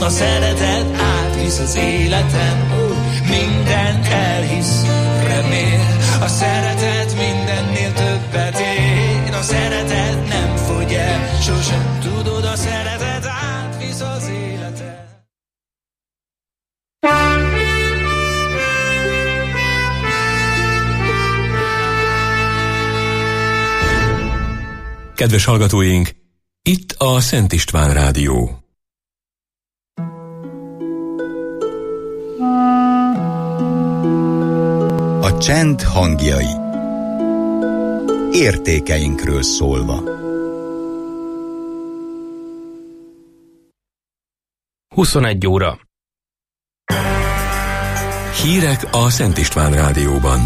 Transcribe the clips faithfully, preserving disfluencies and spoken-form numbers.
a szeretet átvisz az életen, mindent elhisz, remél. A szeretet mindennél többet ér, a szeretet nem fogy el, sosem tudod, a szeretet átvisz az életen. Kedves hallgatóink, itt a Szent István Rádió. A csend hangjai. Értékeinkről szólva. huszonegy óra. Hírek a Szent István Rádióban.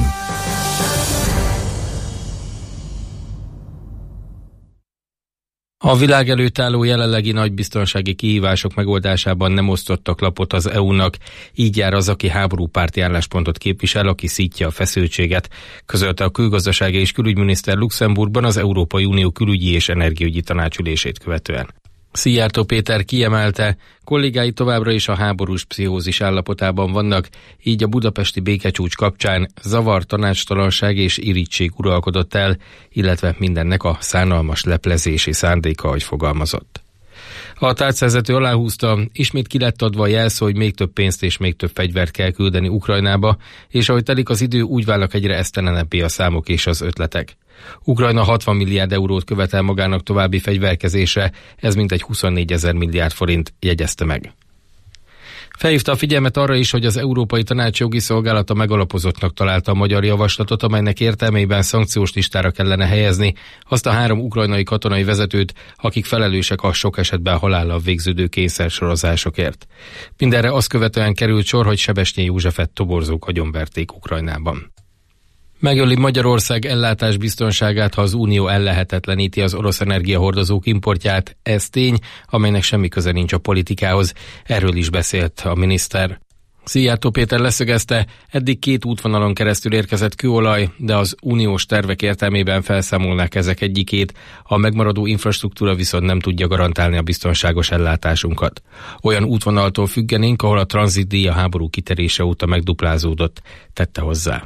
A világ előtt álló jelenlegi nagy biztonsági kihívások megoldásában nem osztottak lapot az é u-nak, így jár az, aki háborúpárti álláspontot képvisel, aki szítja a feszültséget, közölte a külgazdasági és külügyminiszter Luxemburgban az Európai Unió külügyi és energiaügyi tanácsülését követően. Szijjártó Péter kiemelte, kollégái továbbra is a háborús pszichózis állapotában vannak, így a budapesti békecsúcs kapcsán zavar, tanácstalanság és irigység uralkodott el, illetve mindennek a szánalmas leplezési szándéka, ahogy fogalmazott. A tárcvezető aláhúzta, ismét ki lett adva a jelszó, hogy még több pénzt és még több fegyvert kell küldeni Ukrajnába, és ahogy telik az idő, úgy válnak egyre esztelenebbé a számok és az ötletek. Ukrajna hatvan milliárd eurót követel magának további fegyverkezésre, ez mintegy huszonnégyezer milliárd forint, jegyezte meg. Felhívta a figyelmet arra is, hogy az Európai Tanács jogi szolgálata megalapozottnak találta a magyar javaslatot, amelynek értelmében szankciós listára kellene helyezni azt a három ukrajnai katonai vezetőt, akik felelősek a sok esetben halállal végződő kényszersorozásokért. Mindenre azt követően került sor, hogy Sebestyén Józsefet toborzók agyonverték Ukrajnában. Megöli Magyarország ellátás biztonságát, ha az Unió ellehetetleníti az orosz energiahordozók importját. Ez tény, amelynek semmi köze nincs a politikához. Erről is beszélt a miniszter. Szijjártó Péter leszögezte, eddig két útvonalon keresztül érkezett kőolaj, de az uniós tervek értelmében felszámolnák ezek egyikét, a megmaradó infrastruktúra viszont nem tudja garantálni a biztonságos ellátásunkat. Olyan útvonaltól függenénk, ahol a tranzitdíj a háború kiterése óta megduplázódott, tette hozzá.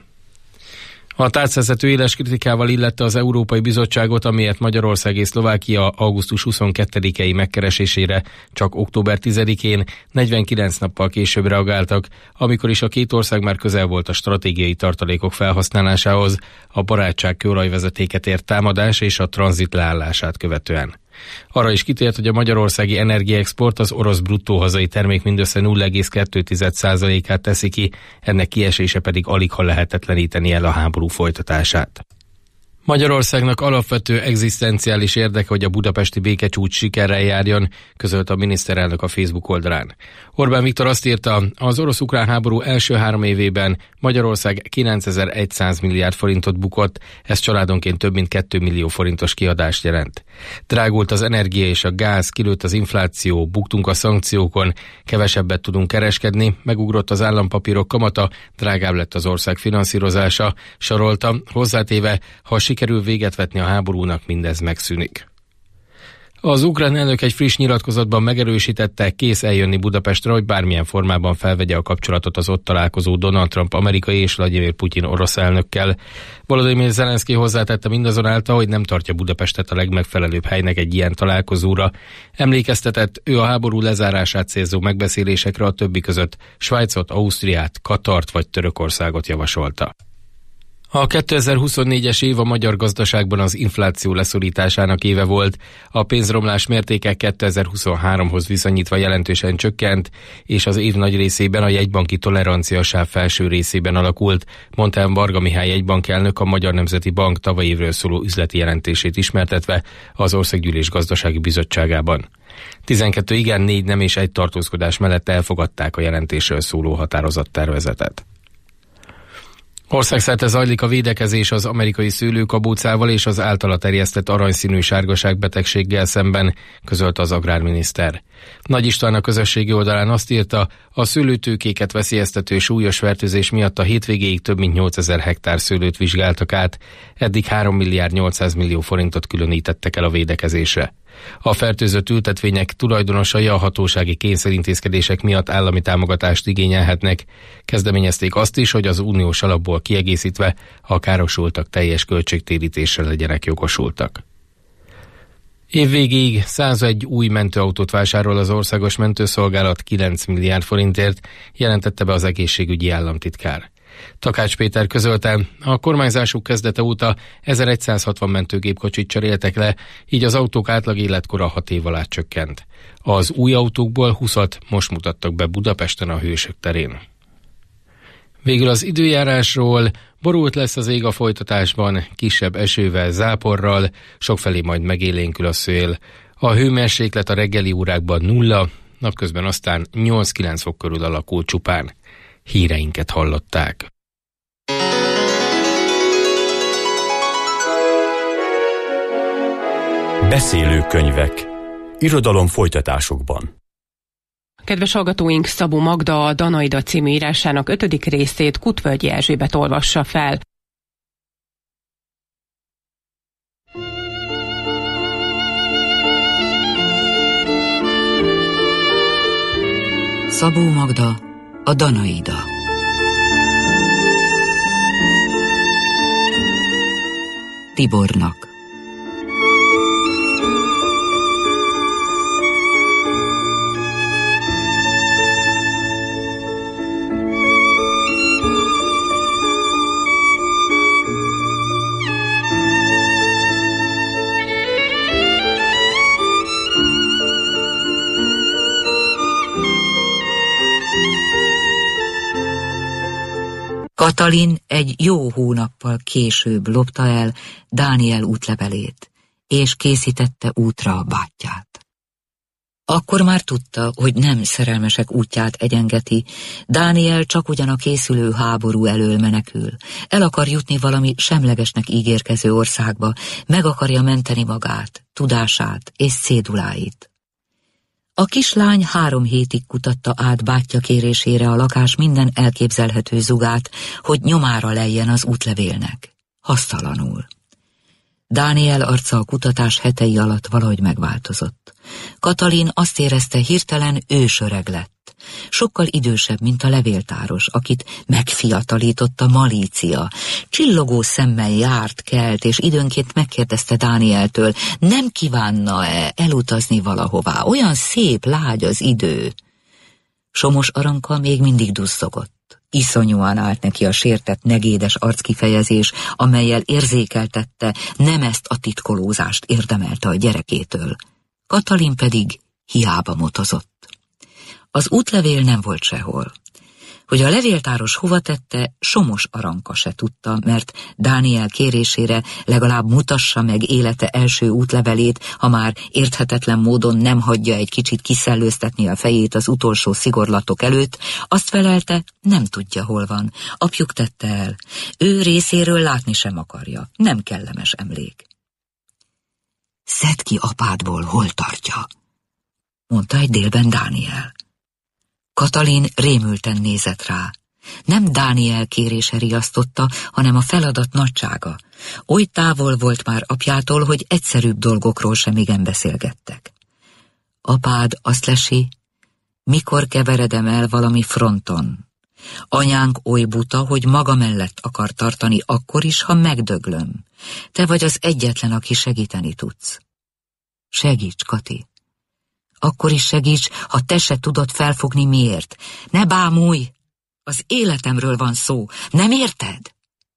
A tárcvezető éles kritikával illette az Európai Bizottságot, amiért Magyarország és Szlovákia augusztus huszonkettedikei megkeresésére csak október tizedikén, negyvenkilenc nappal később reagáltak, amikor is a két ország már közel volt a stratégiai tartalékok felhasználásához, a barátság kőolajvezetéket ért támadás és a tranzit leállását követően. Arra is kitért, hogy a magyarországi energiaexport az orosz bruttó hazai termék mindössze nulla egész kettő százalékát teszi ki, ennek kiesése pedig aligha lehetetleníteni el a háború folytatását. Magyarországnak alapvető egzisztenciális érdeke, hogy a budapesti békecsúcs sikerrel járjon, közölte a miniszterelnök a Facebook oldalán. Orbán Viktor azt írta, az orosz-ukrán háború első három évében Magyarország kilencezer-száz milliárd forintot bukott, ez családonként több mint két millió forintos kiadást jelent. Drágult az energia és a gáz, kilőtt az infláció, buktunk a szankciókon, kevesebbet tudunk kereskedni, megugrott az állampapírok kamata, drágább lett az ország finanszírozása, sorolta, hozzátéve, ha sikerül véget vetni a háborúnak, mindez megszűnik. Az ukrán elnök egy friss nyilatkozatban megerősítette, kész eljönni Budapestre, hogy bármilyen formában felvegye a kapcsolatot az ott találkozó Donald Trump amerikai és Vladimir Putyin orosz elnökkel. Volodymyr Zelenszky hozzátette mindazonáltal, hogy nem tartja Budapestet a legmegfelelőbb helynek egy ilyen találkozóra. Emlékeztetett, ő a háború lezárását célzó megbeszélésekre a többi között Svájcot, Ausztriát, Katart vagy Törökországot javasolta. A kétezer-huszonnégyes év a magyar gazdaságban az infláció leszorításának éve volt. A pénzromlás mértéke kétezer-huszonháromhoz viszonyítva jelentősen csökkent, és az év nagy részében a jegybanki toleranciasáv felső részében alakult, mondta Varga Mihály jegybankelnök a Magyar Nemzeti Bank tavalyi évről szóló üzleti jelentését ismertetve az Országgyűlés Gazdasági Bizottságában. tizenkét igen, négy nem és egy tartózkodás mellett elfogadták a jelentésről szóló határozattervezetet. Országszerte zajlik a védekezés az amerikai szőlőkabócával és az általa terjesztett aranyszínű sárgaság betegséggel szemben, közölte az agrárminiszter. Nagy István a közösségi oldalán azt írta, a szőlőtőkéket veszélyeztető súlyos fertőzés miatt a hétvégéig több mint nyolcezer hektár szőlőt vizsgáltak át, eddig három milliárd nyolcszáz millió forintot különítettek el a védekezésre. A fertőzött ültetvények tulajdonosai a hatósági kényszerintézkedések miatt állami támogatást igényelhetnek. Kezdeményezték azt is, hogy az uniós alapból kiegészítve a károsultak teljes költségtérítésre legyenek jogosultak. Évvégéig százegy új mentőautót vásárol az Országos Mentőszolgálat kilenc milliárd forintért, jelentette be az egészségügyi államtitkár. Takács Péter közölte, a kormányzásuk kezdete óta ezerszázhatvan mentőgépkocsit cseréltek le, így az autók átlag életkora hat év alá csökkent. Az új autókból húszat most mutattak be Budapesten a Hősök terén. Végül az időjárásról: borult lesz az ég a folytatásban, kisebb esővel, záporral, sokfelé majd megélénkül a szél. A hőmérséklet a reggeli órákban nulla, napközben aztán nyolc-kilenc fok körül alakul csupán. Híreinket hallották. Beszélőkönyvek. Irodalom folytatásokban. Kedves hallgatóink, Szabó Magda a Danaida című írásának ötödik részét Kutvölgyi Erzsébet olvassa fel. Szabó Magda, a Danaida. Tibornak. Katalin egy jó hónappal később lopta el Dániel útlevelét, és készítette útra a bátyját. Akkor már tudta, hogy nem szerelmesek útját egyengeti, Dániel csak ugyan a készülő háború elől menekül, el akar jutni valami semlegesnek ígérkező országba, meg akarja menteni magát, tudását és céduláit. A kislány három hétig kutatta át bátyja kérésére a lakás minden elképzelhető zugát, hogy nyomára lejjen az útlevélnek. Hasztalanul. Dániel arca a kutatás hetei alatt valahogy megváltozott. Katalin azt érezte, hirtelen ősöreg lett. Sokkal idősebb, mint a levéltáros, akit megfiatalította malícia. Csillogó szemmel járt, kelt, és időnként megkérdezte Dánieltől, nem kívánna-e elutazni valahová, olyan szép, lágy az idő. Somos Aranka még mindig duzzogott. Iszonyúan állt neki a sértett, negédes arckifejezés, amellyel érzékeltette, nem ezt a titkolózást érdemelte a gyerekétől. Katalin pedig hiába motozott. Az útlevél nem volt sehol. Hogy a levéltáros hova tette, Somos Aranka se tudta, mert Dániel kérésére legalább mutassa meg élete első útlevelét, ha már érthetetlen módon nem hagyja egy kicsit kiszellőztetni a fejét az utolsó szigorlatok előtt, azt felelte, nem tudja, hol van. Apjuk tette el. Ő részéről látni sem akarja. Nem kellemes emlék. Szedd ki apádból, hol tartja, mondta egy délben Dániel. Katalin rémülten nézett rá. Nem Dániel kérése riasztotta, hanem a feladat nagysága. Oly távol volt már apjától, hogy egyszerűbb dolgokról sem igen beszélgettek. Apád azt lesi, mikor keveredem el valami fronton. Anyánk oly buta, hogy maga mellett akar tartani akkor is, ha megdöglöm. Te vagy az egyetlen, aki segíteni tudsz. Segíts, Kati. Akkor is segíts, ha te se tudod felfogni miért. Ne bámulj! Az életemről van szó. Nem érted?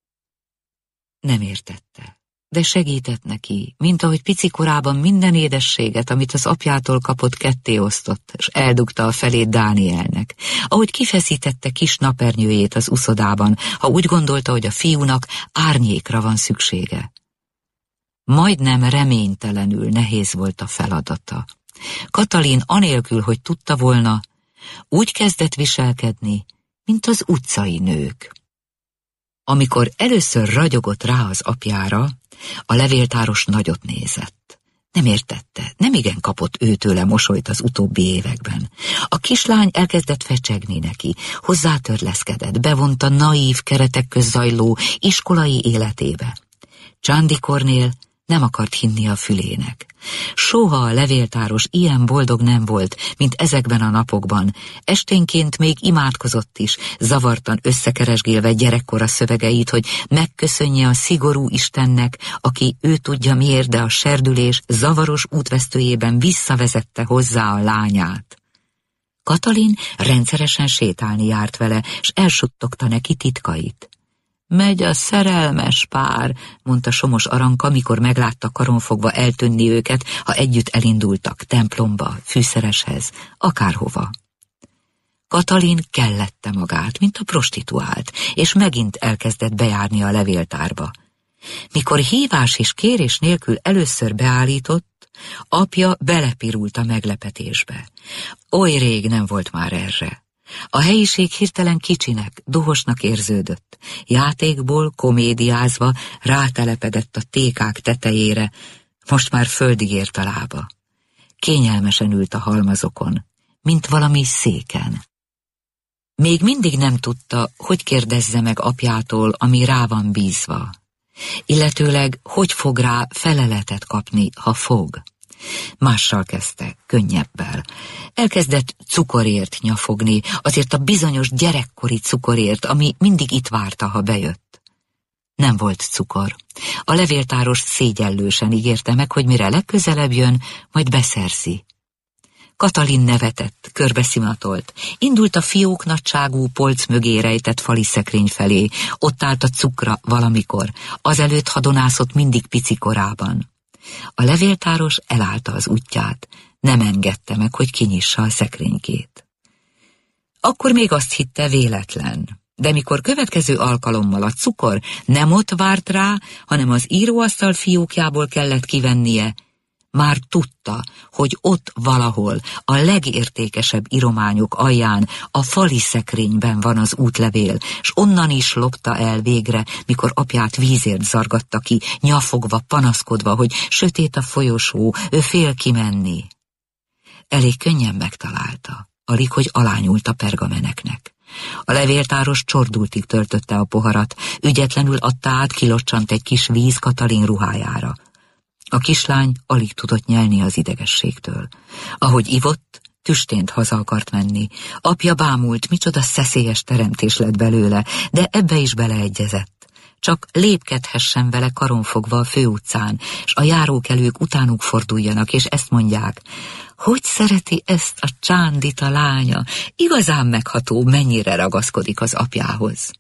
Nem értette, de segített neki, mint ahogy pici korában minden édességet, amit az apjától kapott, ketté osztott, és eldugta a felét Dánielnek. Ahogy kifeszítette kis napernyőjét az uszodában, ha úgy gondolta, hogy a fiúnak árnyékra van szüksége. Majdnem reménytelenül nehéz volt a feladata. Katalin anélkül, hogy tudta volna, úgy kezdett viselkedni, mint az utcai nők. Amikor először ragyogott rá az apjára, a levéltáros nagyot nézett. Nem értette, nem igen kapott őtőle mosolyt az utóbbi években. A kislány elkezdett fecsegni neki, hozzátörleszkedett, bevonta naív keretek közt zajló iskolai életébe. Csandi Kornél Nem akart hinni a fülének. Soha a levéltáros ilyen boldog nem volt, mint ezekben a napokban. Esténként még imádkozott is, zavartan összekeresgélve gyerekkora szövegeit, hogy megköszönje a szigorú Istennek, aki ő tudja miért, de a serdülés zavaros útvesztőjében visszavezette hozzá a lányát. Katalin rendszeresen sétálni járt vele, s elsuttogta neki titkait. Megy a szerelmes pár, mondta Somos Aranka, mikor meglátta karonfogva eltűnni őket, ha együtt elindultak templomba, fűszereshez, akárhova. Katalin kellette magát, mint a prostituált, és megint elkezdett bejárni a levéltárba. Mikor hívás és kérés nélkül először beállított, apja belepirult a meglepetésbe. Oly rég nem volt már erre. A helyiség hirtelen kicsinek, duhosnak érződött. Játékból, komédiázva rátelepedett a tékák tetejére, most már földig ért a lába. Kényelmesen ült a halmazokon, mint valami széken. Még mindig nem tudta, hogy kérdezze meg apjától, ami rá van bízva. Illetőleg, hogy fog rá feleletet kapni, ha fog. Mással kezdte, könnyebbel. Elkezdett cukorért nyafogni, azért a bizonyos gyerekkori cukorért, ami mindig itt várta, ha bejött. Nem volt cukor. A levéltáros szégyellősen ígérte meg, hogy mire legközelebb jön, majd beszerzi. Katalin nevetett, körbeszimatolt. Indult a fiók nagyságú polc mögé rejtett fali szekrény felé. Ott állt a cukra valamikor, azelőtt hadonászott mindig pici korában. A levéltáros elállta az útját, nem engedte meg, hogy kinyissa a szekrénykét. Akkor még azt hitte véletlen, de mikor következő alkalommal a cukor nem ott várt rá, hanem az íróasztal fiókjából kellett kivennie, már tudta, hogy ott valahol, a legértékesebb írományok alján, a fali szekrényben van az útlevél, s onnan is lopta el végre, mikor apját vízért zargatta ki, nyafogva, panaszkodva, hogy sötét a folyosó, ő fél kimenni. Elég könnyen megtalálta, alig, hogy alányult a pergameneknek. A levéltáros csordultig töltötte a poharat, ügyetlenül adta át, kilocsant egy kis víz Katalin ruhájára. A kislány alig tudott nyelni az idegességtől. Ahogy ivott, tüstént haza akart menni. Apja bámult, micsoda szeszélyes teremtés lett belőle, de ebbe is beleegyezett. Csak lépkedhessen vele karonfogva a főutcán, s a járókelők utánuk forduljanak, és ezt mondják: hogy szereti ezt a Csándit a lánya, igazán megható, mennyire ragaszkodik az apjához.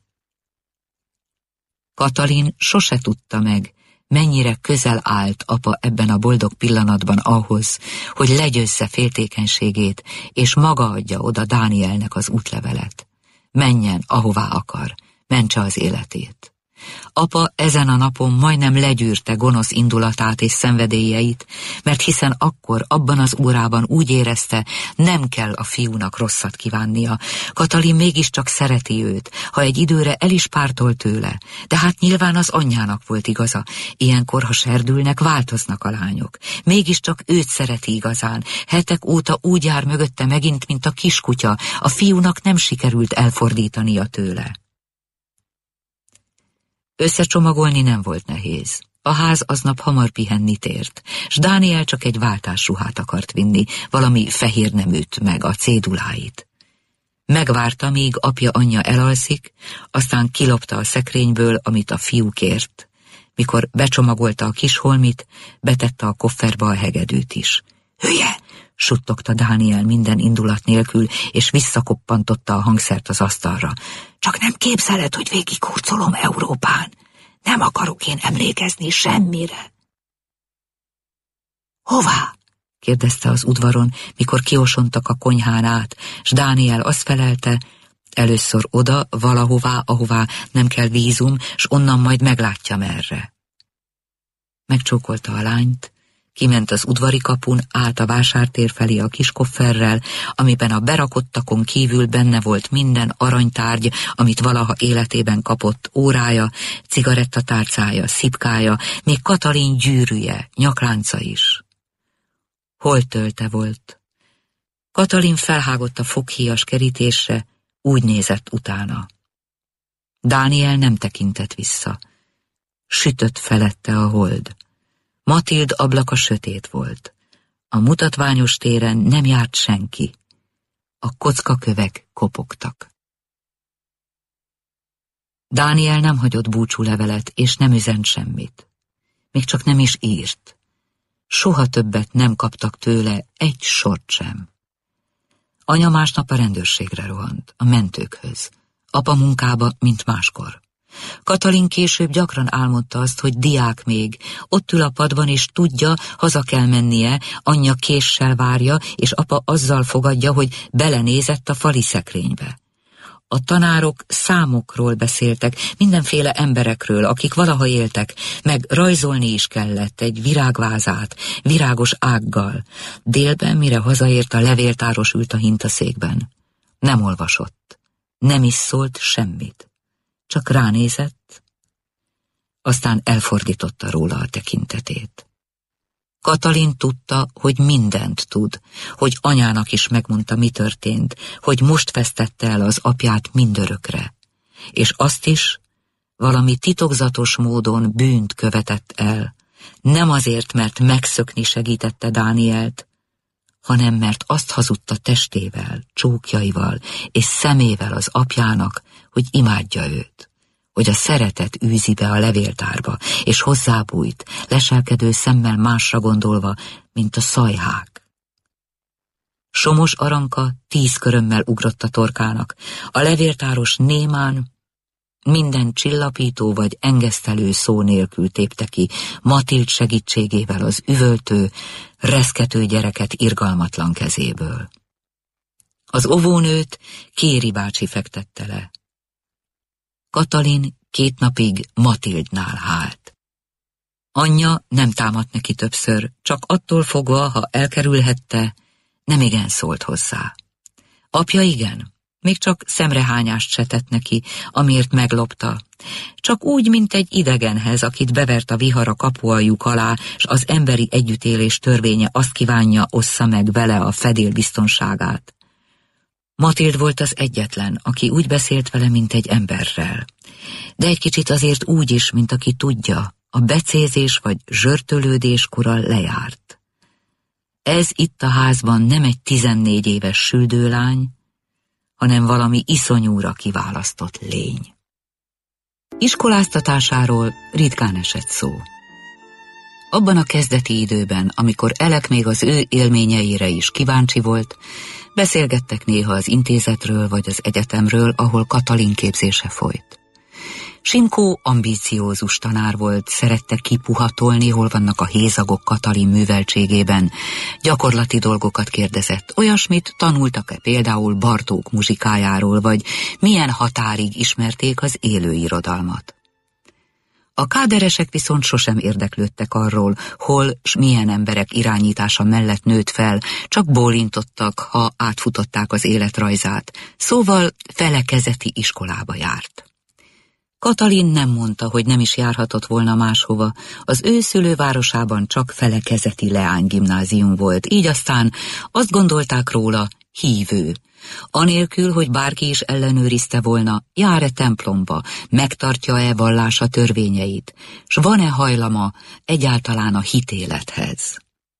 Katalin sose tudta meg, mennyire közel állt apa ebben a boldog pillanatban ahhoz, hogy legyőzze féltékenységét, és maga adja oda Dánielnek az útlevelet. Menjen, ahová akar, mentse az életét. Apa ezen a napon majdnem legyűrte gonosz indulatát és szenvedélyeit, mert hiszen akkor, abban az órában úgy érezte, nem kell a fiúnak rosszat kívánnia. Katalin mégiscsak szereti őt, ha egy időre el is pártol tőle, de hát nyilván az anyjának volt igaza. Ilyenkor, ha serdülnek, változnak a lányok. Mégiscsak őt szereti igazán. Hetek óta úgy jár mögötte megint, mint a kiskutya, a fiúnak nem sikerült elfordítania tőle. Összecsomagolni nem volt nehéz. A ház aznap hamar pihenni tért, s Dániel csak egy váltásruhát akart vinni, valami fehér neműt meg a céduláit. Megvárta, míg apja-anyja elalszik, aztán kilopta a szekrényből, amit a fiú kért. Mikor becsomagolta a kis holmit, betette a kofferba a hegedűt is. Hülye! Suttogta Dániel minden indulat nélkül, és visszakoppantotta a hangszert az asztalra. Csak nem képzeled, hogy végighurcolom Európán. Nem akarok én emlékezni semmire. Hová? Kérdezte az udvaron, mikor kiosontak a konyhán át, s Dániel azt felelte, először oda, valahová, ahová nem kell vízum, s onnan majd meglátja merre. Megcsókolta a lányt, kiment az udvari kapun, át a vásártér felé a kis kofferrel, amiben a berakottakon kívül benne volt minden aranytárgy, amit valaha életében kapott, órája, cigarettatárcája, szipkája, még Katalin gyűrűje, nyaklánca is. Holtölte volt. Katalin felhágott a foghíjas kerítésre, úgy nézett utána. Dániel nem tekintett vissza. Sütött felette a hold. Matild ablaka sötét volt. A mutatványos téren nem járt senki. A kockakövek kopogtak. Dániel nem hagyott búcsúlevelet, és nem üzent semmit. Még csak nem is írt. Soha többet nem kaptak tőle egy sort sem. Anya másnap a rendőrségre rohant, a mentőkhöz. Apa munkába, mint máskor. Katalin később gyakran álmodta azt, hogy diák még, ott ül a padban, és tudja, haza kell mennie, anyja késsel várja, és apa azzal fogadja, hogy belenézett a fali szekrénybe. A tanárok számokról beszéltek, mindenféle emberekről, akik valaha éltek, meg rajzolni is kellett egy virágvázát, virágos ággal. Délben, mire hazaért, a levéltáros ült a hintaszékben. Nem olvasott, nem is szólt semmit, csak ránézett, aztán elfordította róla a tekintetét. Katalin tudta, hogy mindent tud, hogy anyának is megmondta, mi történt, hogy most vesztette el az apját mindörökre, és azt is, valami titokzatos módon bűnt követett el, nem azért, mert megszökni segítette Dánielt, hanem mert azt hazudta testével, csókjaival és szemével az apjának, hogy imádja őt, hogy a szeretet űzi be a levéltárba, és hozzábújt, leselkedő szemmel másra gondolva, mint a szajhák. Somos Aranka tíz körömmel ugrott a torkának, a levéltáros némán, minden csillapító vagy engesztelő szó nélkül tépte ki Matild segítségével az üvöltő, reszkető gyereket irgalmatlan kezéből. Az óvónőt Kéri bácsi fektette le. Katalin két napig Matildnál hált. Anyja nem támadt neki többször, csak attól fogva, ha elkerülhette, nem igen szólt hozzá. Apja igen, még csak szemrehányást se tett neki, amiért meglopta. Csak úgy, mint egy idegenhez, akit bevert a vihar a kapualjuk alá, s az emberi együttélés törvénye azt kívánja, ossza meg vele a fedél biztonságát. Matild volt az egyetlen, aki úgy beszélt vele, mint egy emberrel. De egy kicsit azért úgy is, mint aki tudja, a becézés vagy zsörtölődés kora lejárt. Ez itt a házban nem egy tizennégy éves süldőlány, hanem valami iszonyúra kiválasztott lény. Iskoláztatásáról ritkán esett szó. Abban a kezdeti időben, amikor Elek még az ő élményeire is kíváncsi volt, beszélgettek néha az intézetről vagy az egyetemről, ahol Katalin képzése folyt. Simkó ambíciózus tanár volt, szerette kipuhatolni, hol vannak a hézagok Katalin műveltségében, gyakorlati dolgokat kérdezett, olyasmit tanultak-e például Bartók muzsikájáról, vagy milyen határig ismerték az élő irodalmat. A káderesek viszont sosem érdeklődtek arról, hol s milyen emberek irányítása mellett nőtt fel, csak bólintottak, ha átfutották az életrajzát, szóval felekezeti iskolába járt. Katalin nem mondta, hogy nem is járhatott volna máshova, az ő szülővárosában csak felekezeti leánygimnázium volt, így aztán azt gondolták róla, hívő. Anélkül, hogy bárki is ellenőrizte volna, jár-e templomba, megtartja-e vallása törvényeit, s van-e hajlama egyáltalán a hitélethez.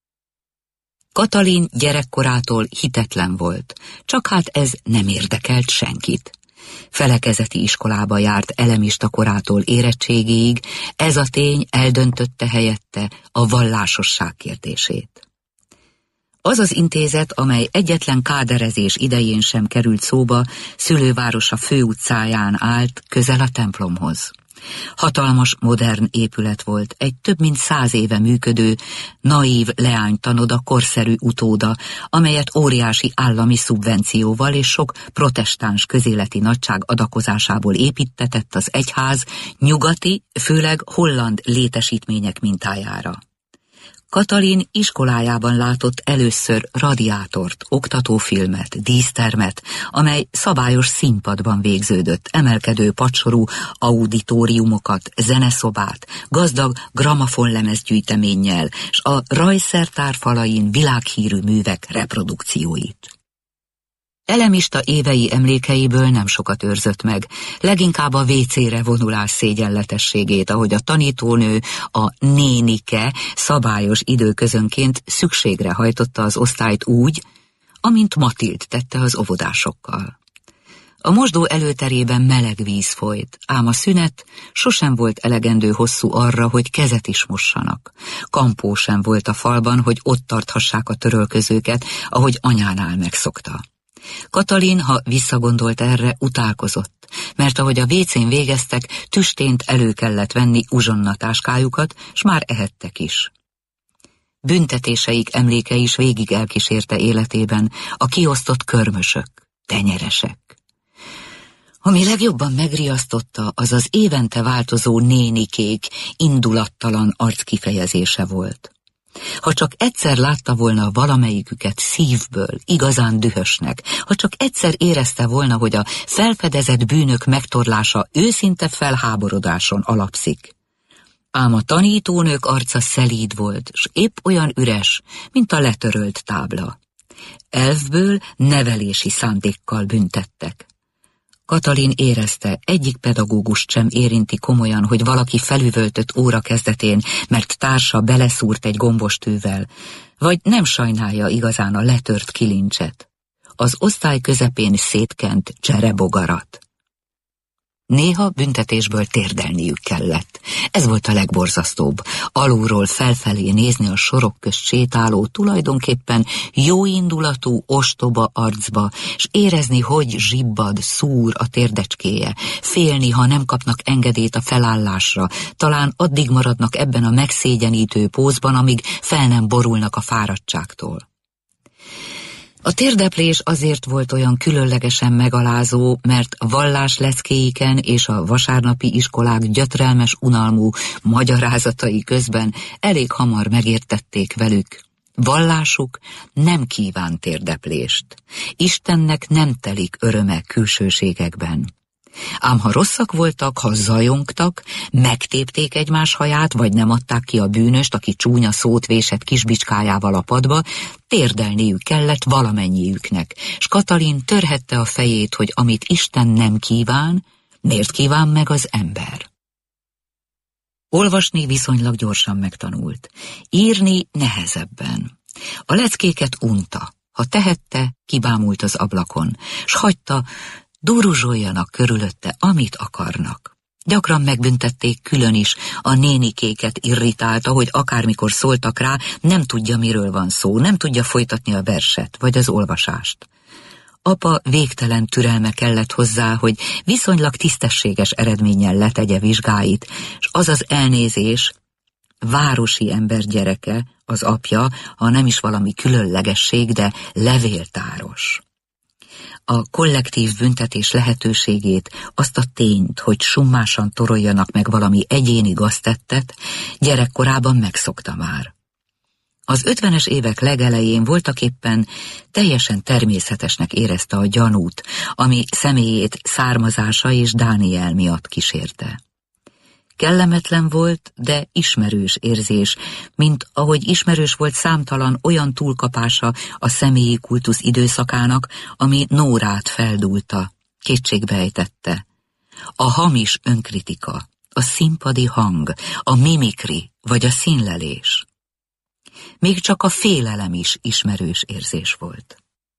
Katalin gyerekkorától hitetlen volt, csak hát ez nem érdekelt senkit. Felekezeti iskolába járt elemista korától érettségéig, ez a tény eldöntötte helyette a vallásosság kérdését. Az az intézet, amely egyetlen káderezés idején sem került szóba, szülővárosa főutcáján állt, közel a templomhoz. Hatalmas, modern épület volt, egy több mint száz éve működő, naív leánytanoda korszerű utóda, amelyet óriási állami szubvencióval és sok protestáns közéleti nagyság adakozásából építtetett az egyház nyugati, főleg holland létesítmények mintájára. Katalin iskolájában látott először radiátort, oktatófilmet, dísztermet, amely szabályos színpadban végződött, emelkedő padsorú auditóriumokat, zeneszobát, gazdag gramofonlemezgyűjteménnyel, s a rajzszertár falain világhírű művek reprodukcióit. Elemista évei emlékeiből nem sokat őrzött meg, leginkább a vécére vonulás szégyenletességét, ahogy a tanítónő, a nénike szabályos időközönként szükségre hajtotta az osztályt úgy, amint Matild tette az óvodásokkal. A mosdó előterében meleg víz folyt, ám a szünet sosem volt elegendő hosszú arra, hogy kezet is mossanak. Kampó sem volt a falban, hogy ott tarthassák a törölközőket, ahogy anyánál megszokta. Katalin, ha visszagondolt erre, utálkozott, mert ahogy a vécén végeztek, tüstént elő kellett venni uzsonnatáskájukat, s már ehettek is. Büntetéseik emléke is végig elkísérte életében a kiosztott körmösök, tenyeresek. Ami legjobban megriasztotta, az az évente változó nénikék indulattalan arckifejezése volt. Ha csak egyszer látta volna valamelyiküket szívből, igazán dühösnek, ha csak egyszer érezte volna, hogy a felfedezett bűnök megtorlása őszinte felháborodáson alapszik. Ám a tanítónők arca szelíd volt, s épp olyan üres, mint a letörölt tábla. Elfből nevelési szándékkal büntettek. Katalin érezte, egyik pedagógust sem érinti komolyan, hogy valaki felüvöltött óra kezdetén, mert társa beleszúrt egy gombostűvel, vagy nem sajnálja igazán a letört kilincset, az osztály közepén szétkent cserebogarat. Néha büntetésből térdelniük kellett. Ez volt a legborzasztóbb. Alulról felfelé nézni a sorok közt sétáló, tulajdonképpen jóindulatú, ostoba arcba, s érezni, hogy zsibbad, szúr a térdecskéje, félni, ha nem kapnak engedélyt a felállásra, talán addig maradnak ebben a megszégyenítő pózban, amíg fel nem borulnak a fáradtságtól. A térdeplés azért volt olyan különlegesen megalázó, mert vallásleckéiken és a vasárnapi iskolák gyötrelmes unalmú magyarázatai közben elég hamar megértették velük. Vallásuk nem kíván térdeplést. Istennek nem telik öröme külsőségekben. Ám ha rosszak voltak, ha zajongtak, megtépték egymás haját, vagy nem adták ki a bűnöst, aki csúnya szót vésett kisbicskájával a padba, térdelniük kellett valamennyiüknek, s Katalin törhette a fejét, hogy amit Isten nem kíván, miért kíván meg az ember. Olvasni viszonylag gyorsan megtanult, írni nehezebben. A leckéket unta, ha tehette, kibámult az ablakon, s hagyta, duruzsoljanak körülötte, amit akarnak. Gyakran megbüntették külön is, a nénikéket irritálta, hogy akármikor szóltak rá, nem tudja, miről van szó, nem tudja folytatni a verset, vagy az olvasást. Apa végtelen türelme kellett hozzá, hogy viszonylag tisztességes eredménnyel letegye vizsgáit, s az az elnézés, városi ember gyereke, az apja, ha nem is valami különlegesség, de levéltáros. A kollektív büntetés lehetőségét, azt a tényt, hogy summásan toroljanak meg valami egyéni gaztettet, gyerekkorában megszokta már. Az ötvenes évek legelején voltaképpen teljesen természetesnek érezte a gyanút, ami személyét származása és Dániel miatt kísérte. Kellemetlen volt, de ismerős érzés, mint ahogy ismerős volt számtalan olyan túlkapása a személyi kultusz időszakának, ami Nórát feldúlta, kétségbeejtette. A hamis önkritika, a színpadi hang, a mimikri vagy a színlelés. Még csak a félelem is ismerős érzés volt.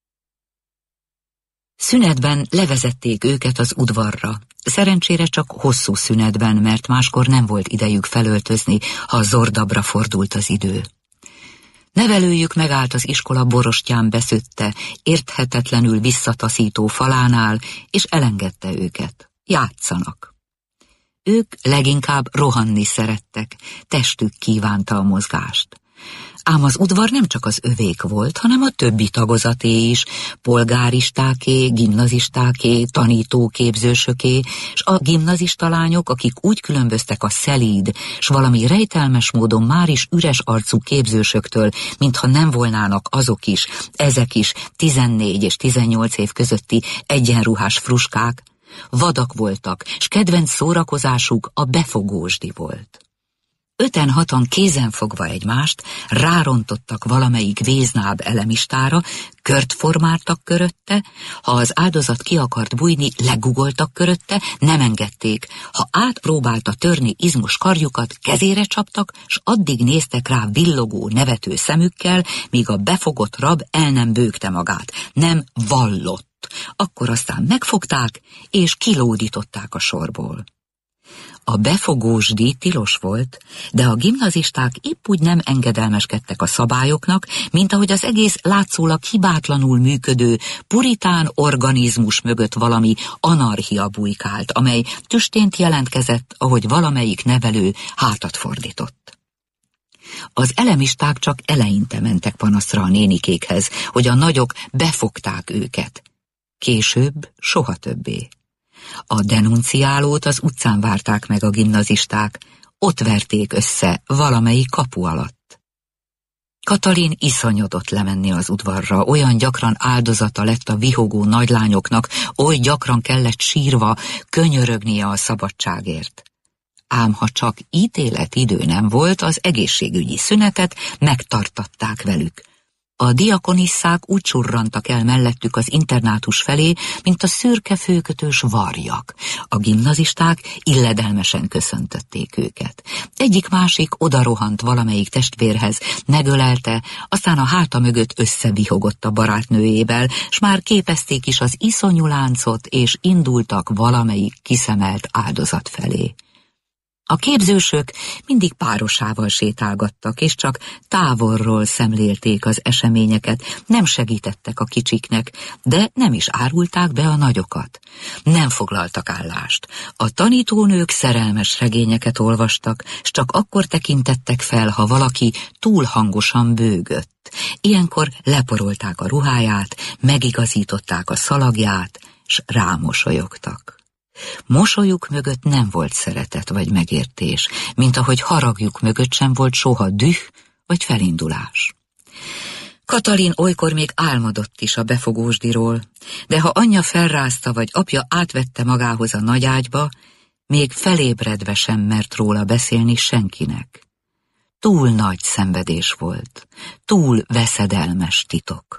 Szünetben levezették őket az udvarra, szerencsére csak hosszú szünetben, mert máskor nem volt idejük felöltözni, ha zordabra fordult az idő. Nevelőjük megállt az iskola borostyán beszötte, érthetetlenül visszataszító falánál, és elengedte őket. Játszanak. Ők leginkább rohanni szerettek, testük kívánta a mozgást. Ám az udvar nem csak az övék volt, hanem a többi tagozaté is, polgáristáké, gimnazistáké, tanítóképzősöké, s a gimnazista lányok, akik úgy különböztek a szelíd, s valami rejtelmes módon már is üres arcú képzősöktől, mintha nem volnának azok is, ezek is tizennégy és tizennyolc év közötti egyenruhás fruskák, vadak voltak, s kedvenc szórakozásuk a befogósdi volt. Öten-hatan kézen fogva egymást rárontottak valamelyik véznáb elemistára, kört formáltak körötte, ha az áldozat ki akart bújni, legugoltak körötte, nem engedték. Ha átpróbálta törni izmos karjukat, kezére csaptak, s addig néztek rá villogó, nevető szemükkel, míg a befogott rab el nem bőgte magát, nem vallott. Akkor aztán megfogták, és kilódították a sorból. A befogósdi tilos volt, de a gimnazisták épp úgy nem engedelmeskedtek a szabályoknak, mint ahogy az egész látszólag hibátlanul működő, puritán organizmus mögött valami anarchia bujkált, amely tüstént jelentkezett, ahogy valamelyik nevelő hátat fordított. Az elemisták csak eleinte mentek panaszra a nénikékhez, hogy a nagyok befogták őket. Később soha többé. A denunciálót az utcán várták meg a gimnazisták, ott verték össze valamelyik kapu alatt. Katalin iszonyodott lemenni az udvarra, olyan gyakran áldozata lett a vihogó nagylányoknak, oly gyakran kellett sírva könyörögnie a szabadságért. Ám ha csak ítéletidő nem volt, az egészségügyi szünetet megtartatták velük. A diakonisszák úgy surrantak el mellettük az internátus felé, mint a szürke főkötős varjak. A gimnazisták illedelmesen köszöntötték őket. Egyik-másik odarohant valamelyik testvérhez, megölelte, aztán a háta mögött összevihogott a barátnőjével, s már képezték is az iszonyú láncot, és indultak valamelyik kiszemelt áldozat felé. A képzősök mindig párosával sétálgattak, és csak távolról szemlélték az eseményeket, nem segítettek a kicsiknek, de nem is árulták be a nagyokat. Nem foglaltak állást. A tanítónők szerelmes regényeket olvastak, s csak akkor tekintettek fel, ha valaki túl hangosan bőgött. Ilyenkor leporolták a ruháját, megigazították a szalagját, s rámosolyogtak. Mosolyuk mögött nem volt szeretet vagy megértés, mint ahogy haragjuk mögött sem volt soha düh vagy felindulás. Katalin olykor még álmodott is a befogósdiról, de ha anyja felrázta vagy apja átvette magához a nagyágyba, még felébredve sem mert róla beszélni senkinek. Túl nagy szenvedés volt, túl veszedelmes titok.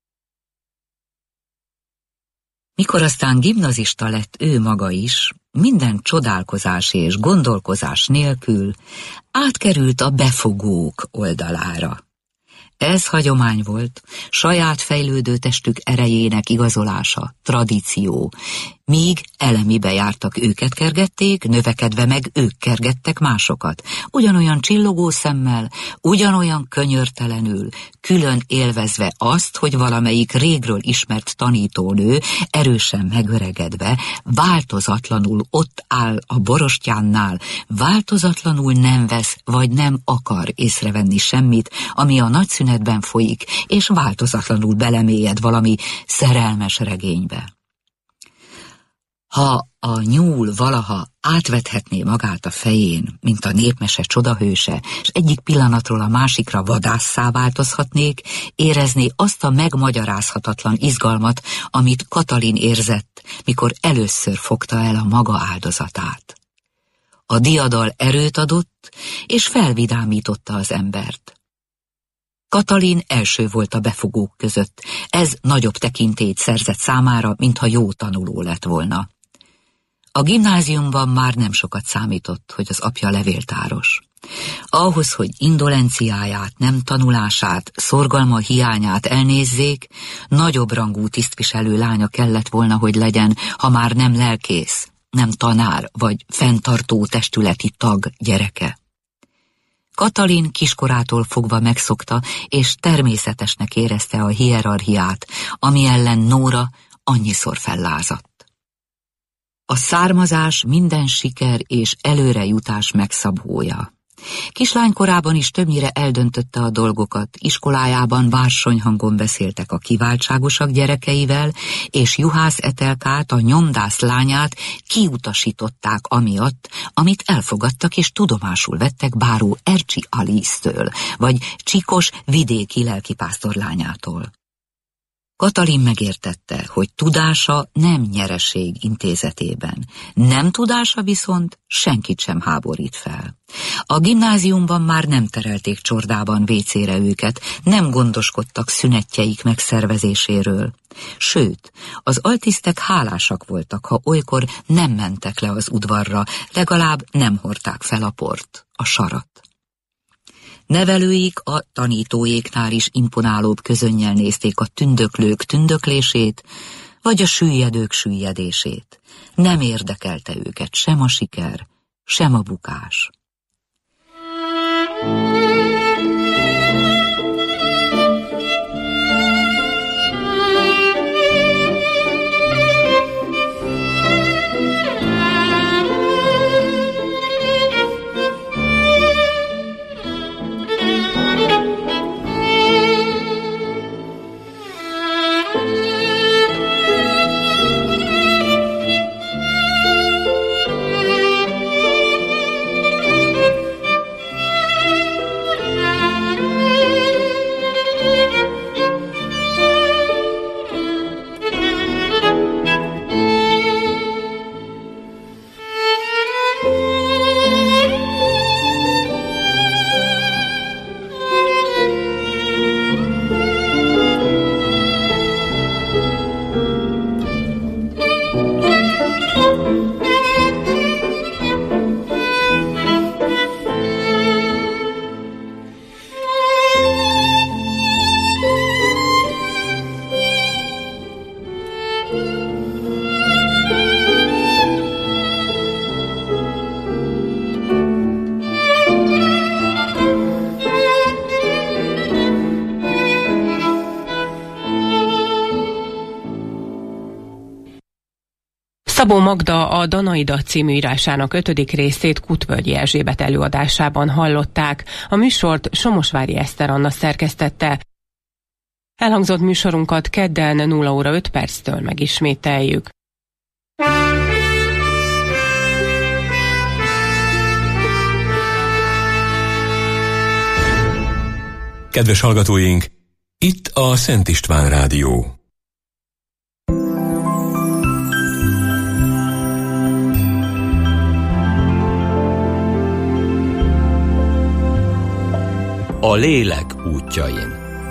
Mikor aztán gimnazista lett ő maga is, minden csodálkozás és gondolkozás nélkül átkerült a befogók oldalára. Ez hagyomány volt, saját fejlődő testük erejének igazolása, tradíció, míg elemibe jártak, őket kergették, növekedve meg ők kergettek másokat. Ugyanolyan csillogó szemmel, ugyanolyan könyörtelenül, külön élvezve azt, hogy valamelyik régről ismert tanítónő, erősen megöregedve, változatlanul ott áll a borostyánnál, változatlanul nem vesz vagy nem akar észrevenni semmit, ami a nagyszünetben folyik, és változatlanul belemélyed valami szerelmes regénybe. Ha a nyúl valaha átvethetné magát a fején, mint a népmese csodahőse, és egyik pillanatról a másikra vadásszá változhatnék, érezné azt a megmagyarázhatatlan izgalmat, amit Katalin érzett, mikor először fogta el a maga áldozatát. A diadal erőt adott, és felvidámította az embert. Katalin első volt a befogók között, ez nagyobb tekintélyt szerzett számára, mintha jó tanuló lett volna. A gimnáziumban már nem sokat számított, hogy az apja levéltáros. Ahhoz, hogy indolenciáját, nem tanulását, szorgalma hiányát elnézzék, nagyobb rangú tisztviselő lánya kellett volna, hogy legyen, ha már nem lelkész, nem tanár vagy fenntartó testületi tag gyereke. Katalin kiskorától fogva megszokta, és természetesnek érezte a hierarchiát, ami ellen Nóra annyiszor fellázadt. A származás minden siker és előrejutás megszabója. Kislánykorában is többnyire eldöntötte a dolgokat, iskolájában bársonyhangon beszéltek a kiváltságosak gyerekeivel, és Juhász Etelkát, a nyomdász lányát kiutasították amiatt, amit elfogadtak és tudomásul vettek báró Ercsi Alisztől, vagy Csikos vidéki lelkipásztor lányától. Katalin megértette, hogy tudása nem nyereség intézetében, nem tudása viszont senkit sem háborít fel. A gimnáziumban már nem terelték csordában vécére őket, nem gondoskodtak szünetjeik megszervezéséről. Sőt, az altisztek hálásak voltak, ha olykor nem mentek le az udvarra, legalább nem hordták fel a port, a sarat. Nevelőik a tanítóéknál is imponálóbb közönnyel nézték a tündöklők tündöklését, vagy a süllyedők süllyedését. Nem érdekelte őket sem a siker, sem a bukás. Szabó Magda a Danaida című írásának ötödik részét Kutvölgyi Erzsébet előadásában hallották. A műsort Somosvári Eszter Anna szerkesztette. Elhangzott műsorunkat kedden nulla óra öt perctől megismételjük. Kedves hallgatóink, itt a Szent István Rádió. A lélek útjain.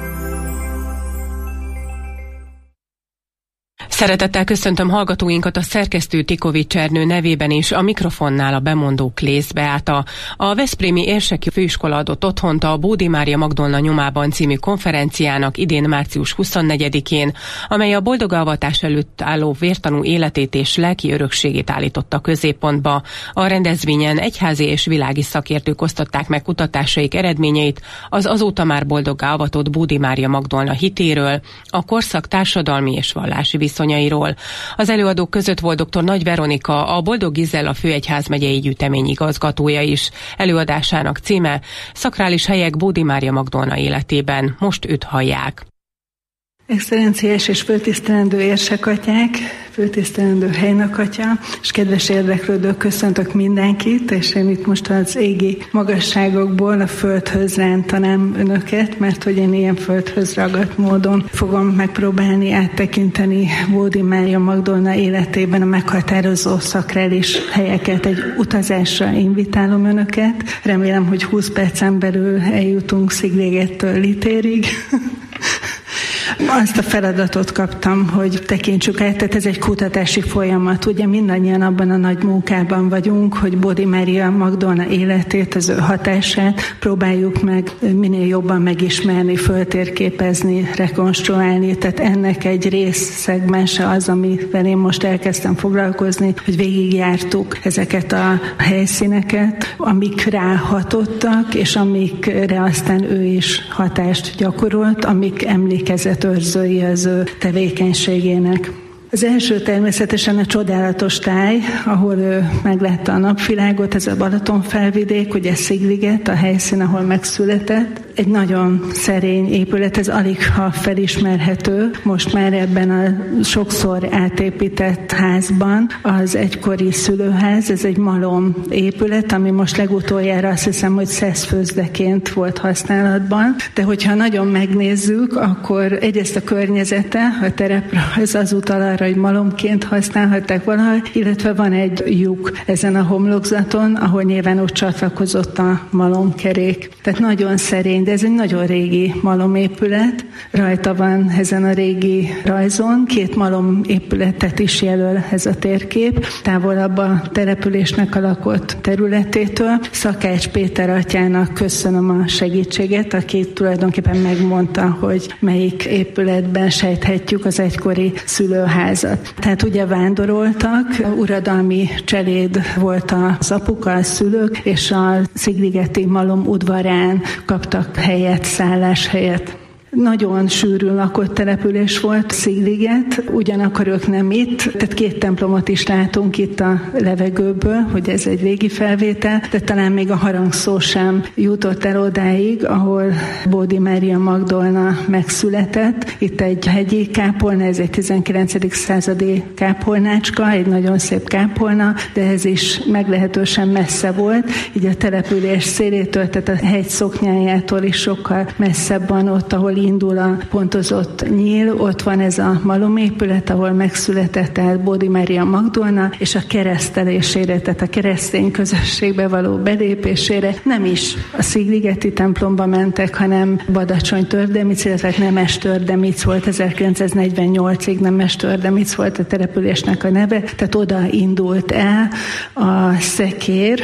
Szeretettel köszöntöm hallgatóinkat a szerkesztő Tikovics Ernő nevében is, a mikrofonnál a bemondó Klész Beáta. A Veszprémi Érseki Főiskola adott otthont a Bódi Mária Magdolna nyomában című konferenciának idén március huszonnegyedikén, amely a boldogavatás előtt álló vértanú életét és lelki örökségét állította középpontba. A rendezvényen egyházi és világi szakértők osztották meg kutatásaik eredményeit az azóta már boldoggá avatott Bódi Mária Magdolna hitéről, a korszak társadalmi és vallási viszonyairól. Az előadók között volt dr. Nagy Veronika, a Boldog Gizella főegyházmegyei gyűjtemény igazgatója is. Előadásának címe Szakrális helyek Bódi Mária Magdolna életében. Most őt hallják. Excellenciás és föltisztelendő érsekatyák, föltisztelendő helynakatya, és kedves érdeklődők, köszöntök mindenkit, és én itt most az égi magasságokból a földhöz rántanám önöket, mert hogy én ilyen földhöz ragadt módon fogom megpróbálni áttekinteni Bódi Mária Magdolna életében a meghatározó szakrális helyeket. Egy utazásra invitálom önöket. Remélem, hogy húsz percen belül eljutunk Sziglégettől Litérig. Azt a feladatot kaptam, hogy tekintsük át, tehát ez egy kutatási folyamat. Ugye mindannyian abban a nagy munkában vagyunk, hogy Bódi Mária Magdolna életét, az ő hatását próbáljuk meg minél jobban megismerni, föltérképezni, rekonstruálni. Tehát ennek egy részszegmense az, amivel én most elkezdtem foglalkozni, hogy végigjártuk ezeket a helyszíneket, amik ráhatottak, és amikre aztán ő is hatást gyakorolt, amik emlékezet őrzői az ő tevékenységének. Az első természetesen a csodálatos táj, ahol ő meglátta a napvilágot, ez a Balaton felvidék, ugye Szigliget, a helyszín, ahol megszületett. egy nagyon szerény épület, ez alig ha felismerhető. Most már ebben a sokszor átépített házban az egykori szülőház, ez egy malom épület, ami most legutoljára azt hiszem, hogy szeszfőzdeként volt használatban, de hogyha nagyon megnézzük, akkor egyrészt a környezete, a tereprajz az utal arra, hogy malomként használhatták valahol, illetve van egy lyuk ezen a homlokzaton, ahol nyilván ott csatlakozott a malomkerék. Tehát nagyon szerény, de ez egy nagyon régi malomépület. Rajta van ezen a régi rajzon, két malomépületet is jelöl ez a térkép, távolabb a településnek a lakott területétől. Szakács Péter atyának köszönöm a segítséget, aki tulajdonképpen megmondta, hogy melyik épületben sejthetjük az egykori szülőházat. Tehát ugye vándoroltak, uradalmi cseléd volt az apuka, a szülők, és a Szigligeti malom udvarán kaptak helyet, szálláshelyet. Nagyon sűrűn lakott település volt Szigliget, ugyanakkor ők nem itt, tehát két templomot is látunk itt a levegőből, hogy ez egy régi felvétel, de talán még a harangszó sem jutott el odáig, ahol Bódi Mária Magdolna megszületett. Itt egy hegyi kápolna, ez egy tizenkilencedik századi kápolnácska, egy nagyon szép kápolna, de ez is meglehetősen messze volt, így a település szélétől, tehát a hegy szoknyájától is sokkal messzebb van ott, ahol indul a pontozott nyíl, ott van ez a malomépület, ahol megszületett el Bódi Mária Magdolna, és a keresztelésére, tehát a keresztény közösségbe való belépésére nem is a Szigligeti templomba mentek, hanem Badacsony-Tördemic, illetve Nemes-Tördemic volt, ezerkilencszáznegyvennyolcig Nemes-Tördemic volt a településnek a neve, tehát oda indult el a szekér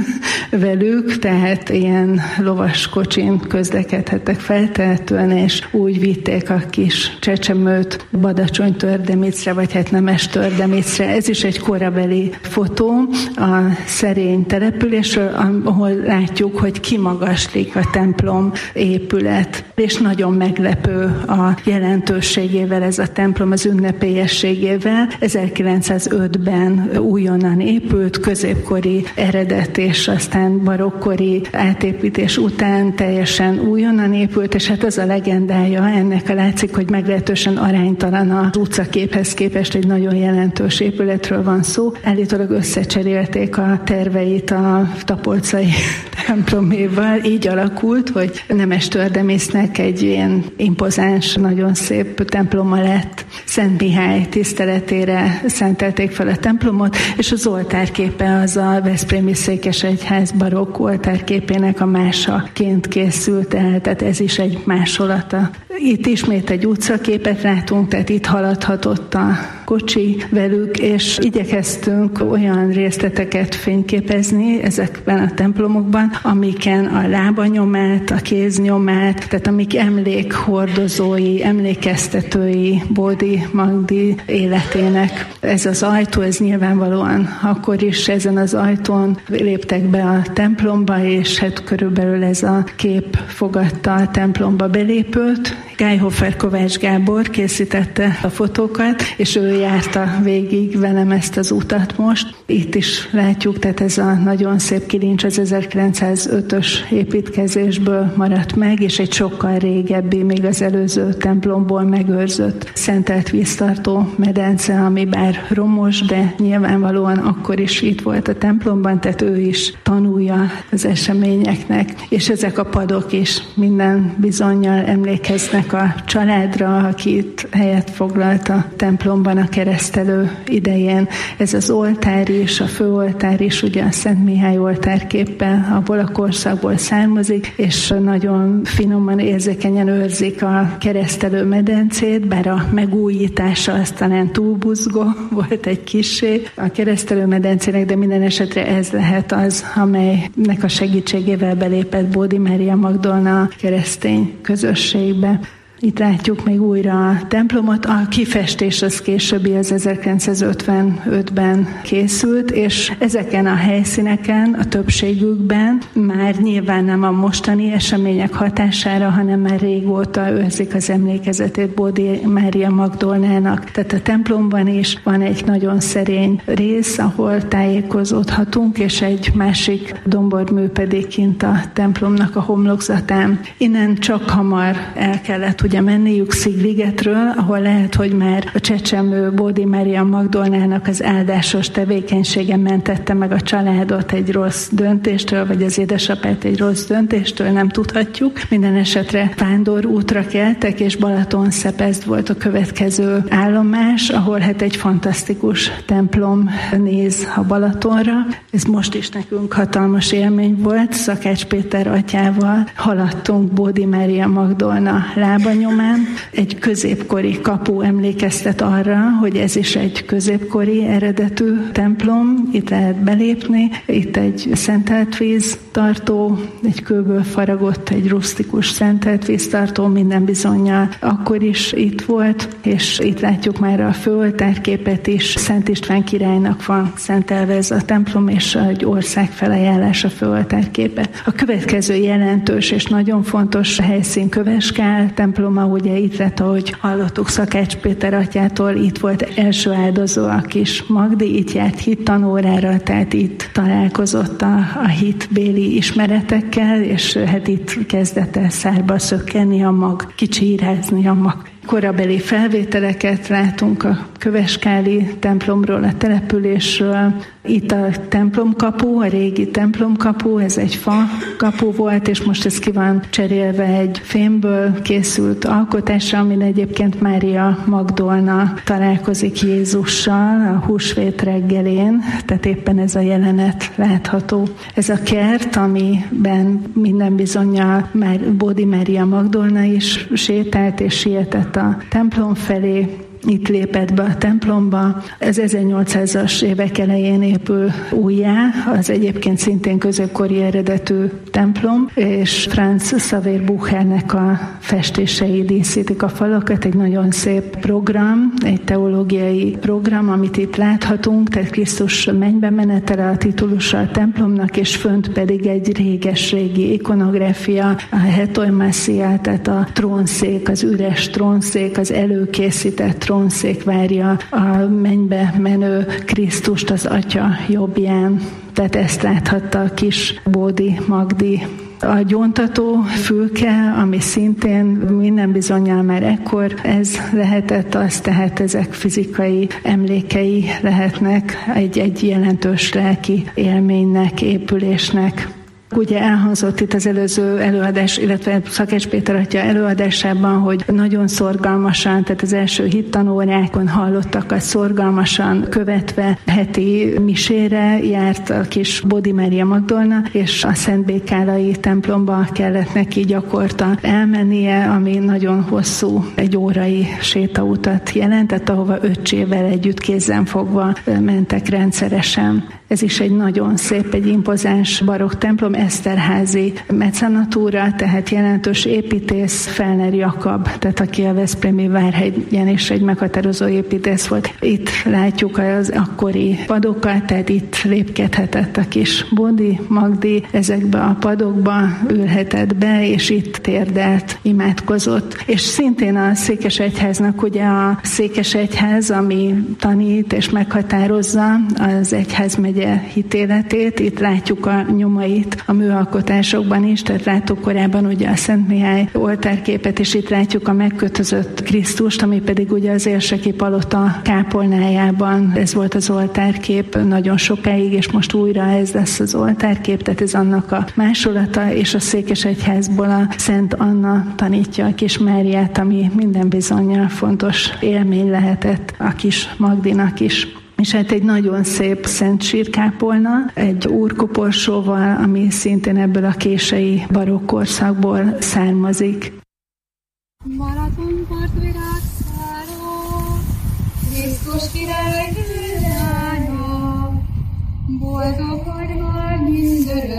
velük, tehát ilyen lovaskocsin közlekedhettek feltehetően, és úgy vitték a kis csecsemőt Badacsony-Tördemicre, vagy hát Nemes-Tördemicre. Ez is egy korabeli fotó a szerény településről, ahol látjuk, hogy kimagaslik a templom épület, és nagyon meglepő a jelentőségével ez a templom, az ünnepélyességével. ezerkilencszázötben újonnan épült, középkori eredet, és aztán barokkori átépítés után teljesen újonnan épült, és hát az a legendája ennek a látszik, hogy meglehetősen aránytalan az utcaképhez képest, egy nagyon jelentős épületről van szó. Állítólag összecserélték a terveit a tapolcai temploméval. Így alakult, hogy Nemes-Tördemisznek egy ilyen impozáns, nagyon szép temploma lett. Szent Mihály tiszteletére szentelték fel a templomot, és az oltárképe az a veszprémi székesegyház barokk oltárképének a másaként készült el, tehát ez is egy másolata. Itt ismét egy utcaképet látunk, tehát itt haladhatott a kocsi velük, és igyekeztünk olyan részleteket fényképezni ezekben a templomokban, amiken a lábanyomát, a kéznyomát, tehát amik emlékhordozói, emlékeztetői Bódi Magdi életének. Ez az ajtó, ez nyilvánvalóan akkor is ezen az ajtón léptek be a templomba, és hát körülbelül ez a kép fogadta a templomba belépőt. Gályhofer Kovács Gábor készítette a fotókat, és ő járta végig velem ezt az utat most. Itt is látjuk, tehát ez a nagyon szép kilincs az ezerkilencszázötös építkezésből maradt meg, és egy sokkal régebbi, még az előző templomból megőrzött szentelt víztartó medence, ami bár romos, de nyilvánvalóan akkor is itt volt a templomban, tehát ő is tanulja az eseményeknek, és ezek a padok is minden bizonnyal emlékeznek a családra, aki itt helyet foglalt a templomban a keresztelő idején. Ez az oltár is, a főoltár is, ugye a Szent Mihály oltárképpel abból a korszakból származik, és nagyon finoman, érzékenyen őrzik a keresztelő medencét, bár a megújítása az talán túl buzgó volt egy kissé a keresztelő medencének, de minden esetre ez lehet az, amelynek a segítségével belépett Bódi Mária Magdolna a keresztény közösségbe. Itt látjuk még újra a templomot. A kifestés az későbbi, az ezerkilencszázötvenötben készült, és ezeken a helyszíneken, a többségükben már nyilván nem a mostani események hatására, hanem már régóta őrzik az emlékezetét Bódi Mária Magdolnának. Tehát a templomban is van egy nagyon szerény rész, ahol tájékozódhatunk, és egy másik dombormű pedig kint a templomnak a homlokzatán. Innen csak hamar el kellett ugye menniük Szigligetről, ahol lehet, hogy már a csecsemő Bódi Mária Magdolnának az áldásos tevékenysége mentette meg a családot egy rossz döntéstől, vagy az édesapát egy rossz döntéstől, nem tudhatjuk. Minden esetre vándor útra keltek, és Balatonszepezd volt a következő állomás, ahol hát egy fantasztikus templom néz a Balatonra. Ez most is nekünk hatalmas élmény volt. Szakács Péter atyával haladtunk Bódi Mária Magdolna lábanyomán. Egy középkori kapu emlékeztet arra, hogy ez is egy középkori eredetű templom. Itt lehet belépni. Itt egy szentelt víztartó, egy kőből faragott, egy rusztikus szentelt víztartó, minden bizonnyal akkor is itt volt, és itt látjuk már a főoltárképet is. Szent István királynak van szentelve ez a templom, és egy ország felajánlás a főoltárképe. A következő jelentős és nagyon fontos helyszín Köveskál temploma, ugye itt lett, ahogy hallottuk Szakács Péter atyától, itt volt első áldozó a kis Magdi, itt járt hittanórára, tehát itt találkozott a, a hitbéli ismeretekkel, és hát itt kezdett el szárba szökkenni a mag, kicsírázni a mag. Korabeli felvételeket látunk a köveskáli templomról, a településről. Itt a templomkapu, a régi templomkapu, ez egy fa kapu volt, és most ez ki van cserélve egy fémből készült alkotásra, amin egyébként Mária Magdolna találkozik Jézussal a húsvét reggelén, tehát éppen ez a jelenet látható. Ez a kert, amiben minden bizonnyal már Bódi Mária Magdolna is sétált és sietett a templom felé, itt lépett be a templomba. Ez ezernyolcszázas évek elején épül újjá, az egyébként szintén középkori eredetű templom, és Franz Xaver Buchernek a festései díszítik a falakat. Egy nagyon szép program, egy teológiai program, amit itt láthatunk, tehát Krisztus mennybe menetele a titulusa a templomnak, és fönt pedig egy réges-régi ikonográfia, a hetoimasia, tehát a trónszék, az üres trónszék, az előkészített trónszék várja a mennybe menő Krisztust az Atya jobbján. Tehát ezt láthatta a kis Bódi Magdi. A gyóntató fülke, ami szintén minden bizonnyal már ekkor ez lehetett, az tehát ezek fizikai emlékei lehetnek egy, egy jelentős lelki élménynek, épülésnek. Ugye elhangzott itt az előző előadás, illetve Szakács Péter atya előadásában, hogy nagyon szorgalmasan, tehát az első hittanórákon hallottakat szorgalmasan követve heti misére járt a kis Bódi Mária Magdolna, és a Szentbékálai templomba kellett neki gyakorta elmennie, ami nagyon hosszú, egy órai sétautat jelentett, ahova öccsével együtt kézzen fogva mentek rendszeresen. Ez is egy nagyon szép, egy impozáns barokk templom, Eszterházi mecenatúra, tehát jelentős építész, Fellner Jakab, tehát aki a veszprémi Várhegyen is egy meghatározó építész volt. Itt látjuk az akkori padokat, tehát itt lépkedhetett a kis Bódi Magdi, ezekbe a padokba ülhetett be, és itt térdelt, imádkozott. És szintén a Székesegyháznak ugye a Székesegyház, ami tanít és meghatározza az egyházmegye hitéletét, itt látjuk a nyomait a műalkotásokban is, tehát láttuk korábban ugye a Szent Mihály oltárképet, és itt látjuk a megkötözött Krisztust, ami pedig ugye az érseki palota kápolnájában, ez volt az oltárkép nagyon sokáig, és most újra ez lesz az oltárkép, tehát ez annak a másolata, és a Székesegyházból a Szent Anna tanítja a kis Máriát, ami minden bizonnyal fontos élmény lehetett a kis Magdinak is. És hát egy nagyon szép szent sírkápolna, egy úrkoporsóval, ami szintén ebből a kései barokk korszakból származik. Balatonpart virágszáró, Krisztus király lánya, boldogkodj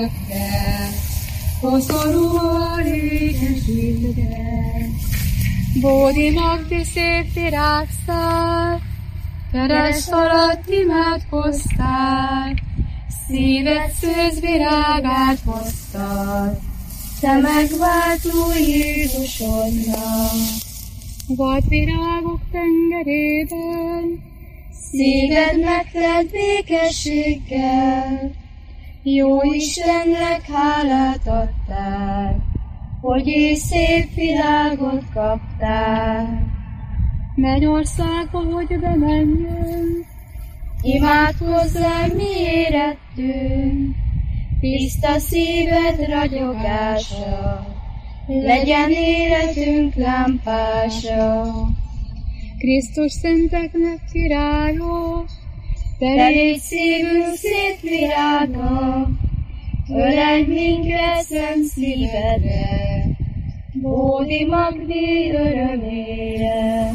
mindörökre, koszorúval ékesítve. Bódi Magdi szép virágszál, keres alatt imádkoztál, szíved szőz virágát hoztad, te megváltó Jézusodnak. Vad virágok tengerében, szíved megtelt békességgel, jó Istennek hálát adtál, hogy így szép világot kaptál. Mennyországba, hogy bemenjünk, imádkozzál mi érettünk, tiszta szíved ragyogása, legyen életünk lámpása. Krisztus szenteknek királya, te légy szívünk szép virága, ölelj minket szent szívedre, Bódi Magdi örömére.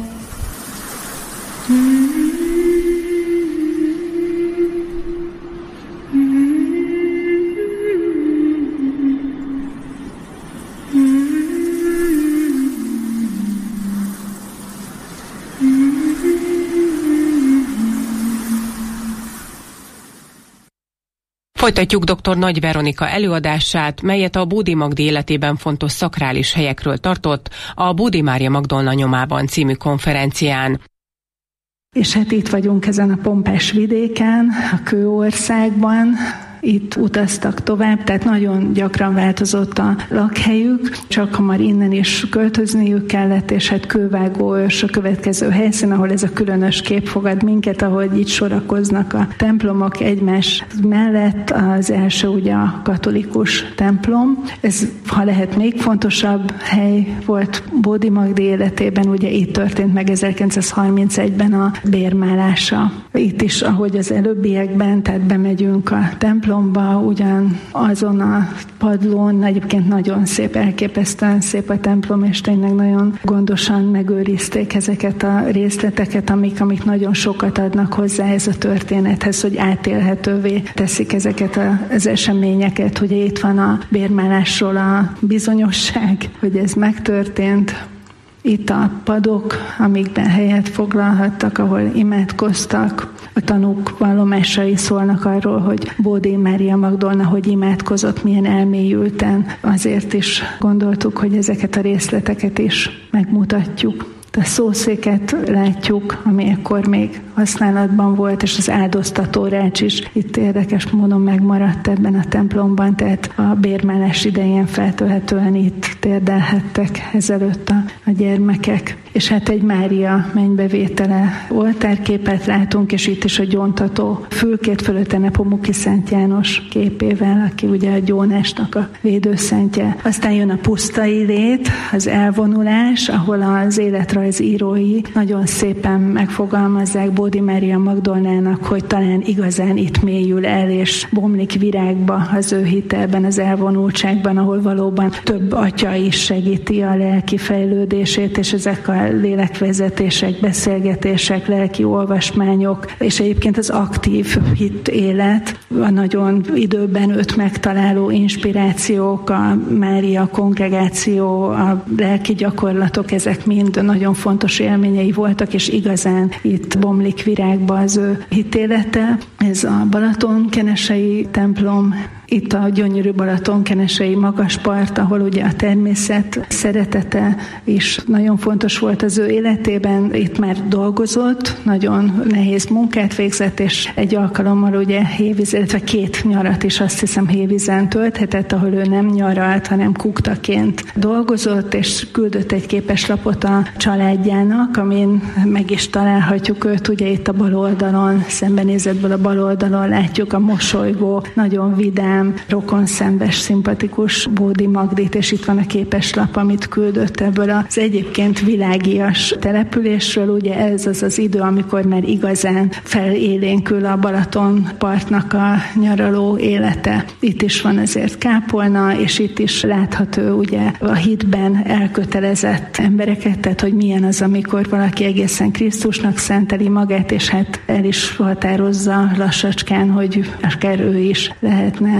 Folytatjuk dr. Nagy Veronika előadását, melyet a Bódi Magdi életében fontos szakrális helyekről tartott a Bódi Mária Magdolna nyomában című konferencián. És hát itt vagyunk ezen a pompás vidéken, a Kőországban. Itt utaztak tovább, tehát nagyon gyakran változott a lakhelyük, csak hamar innen is költözniük kellett, és hát Kővágóörs a következő helyszín, ahol ez a különös kép fogad minket, ahogy itt sorakoznak a templomok egymás mellett. Az első ugye a katolikus templom. Ez, ha lehet, még fontosabb hely volt Bódi Magdi életében, ugye itt történt meg ezerkilencszázharmincegyben a bérmálása. Itt is, ahogy az előbbiekben, tehát bemegyünk a templomba, ugyan azon a padlón, egyébként nagyon szép, elképesztően szép a templom, és tényleg nagyon gondosan megőrizték ezeket a részleteket, amik, amik nagyon sokat adnak hozzá ez a történethez, hogy átélhetővé teszik ezeket az eseményeket. Ugye itt van a bérmálásról a bizonyosság, hogy ez megtörtént. Itt a padok, amikben helyet foglalhattak, ahol imádkoztak. A tanúk vallomásai szólnak arról, hogy Bódi Mária Magdolna hogy imádkozott, milyen elmélyülten. Azért is gondoltuk, hogy ezeket a részleteket is megmutatjuk. A szószéket látjuk, ami ekkor még használatban volt, és az áldoztató rács is itt érdekes módon megmaradt ebben a templomban, tehát a bérmálás idején feltehetően itt térdelhettek ezelőtt a, a gyermekek. És hát egy Mária mennybevétele oltárképet látunk, és itt is a gyóntató fülkét fölötte Nepomuki Szent János képével, aki ugye a gyónásnak a védőszentje. Aztán jön a pusztai lét, az elvonulás, ahol az életrajzírói nagyon szépen megfogalmazzák Bódi Mária Magdolnának, hogy talán igazán itt mélyül el, és bomlik virágba az ő hite ebben az elvonultságban, ahol valóban több atya is segíti a lelki fejlődését, és ezek a lélekvezetések, beszélgetések, lelki olvasmányok, és egyébként az aktív hit élet, a nagyon időben őt megtaláló inspirációk, a Mária kongregáció, a lelki gyakorlatok, ezek mind nagyon fontos élményei voltak, és igazán itt bomlik virágba az ő hitélete. Ez a Balatonkenesei templom, itt a gyönyörű Balatonkenesei magaspart, ahol ugye a természet szeretete is nagyon fontos volt az ő életében. Itt már dolgozott, nagyon nehéz munkát végzett, és egy alkalommal ugye hévíz, illetve két nyarat is azt hiszem hévízen tölthetett, ahol ő nem nyaralt, hanem kuktaként dolgozott, és küldött egy képeslapot a családjának, amin meg is találhatjuk őt, ugye itt a bal oldalon, szembenézetből a bal oldalon látjuk a mosolygó, nagyon vidám, rokonszenves, szimpatikus Bódi Magdit, és itt van a képeslap, amit küldött ebből az egyébként világias településről. Ugye ez az az idő, amikor már igazán felélénkül a Balaton partnak a nyaraló élete. Itt is van azért kápolna, és itt is látható ugye a hitben elkötelezett embereket, tehát hogy milyen az, amikor valaki egészen Krisztusnak szenteli magát, és hát el is határozza lassacskán, hogy akár ő is lehetne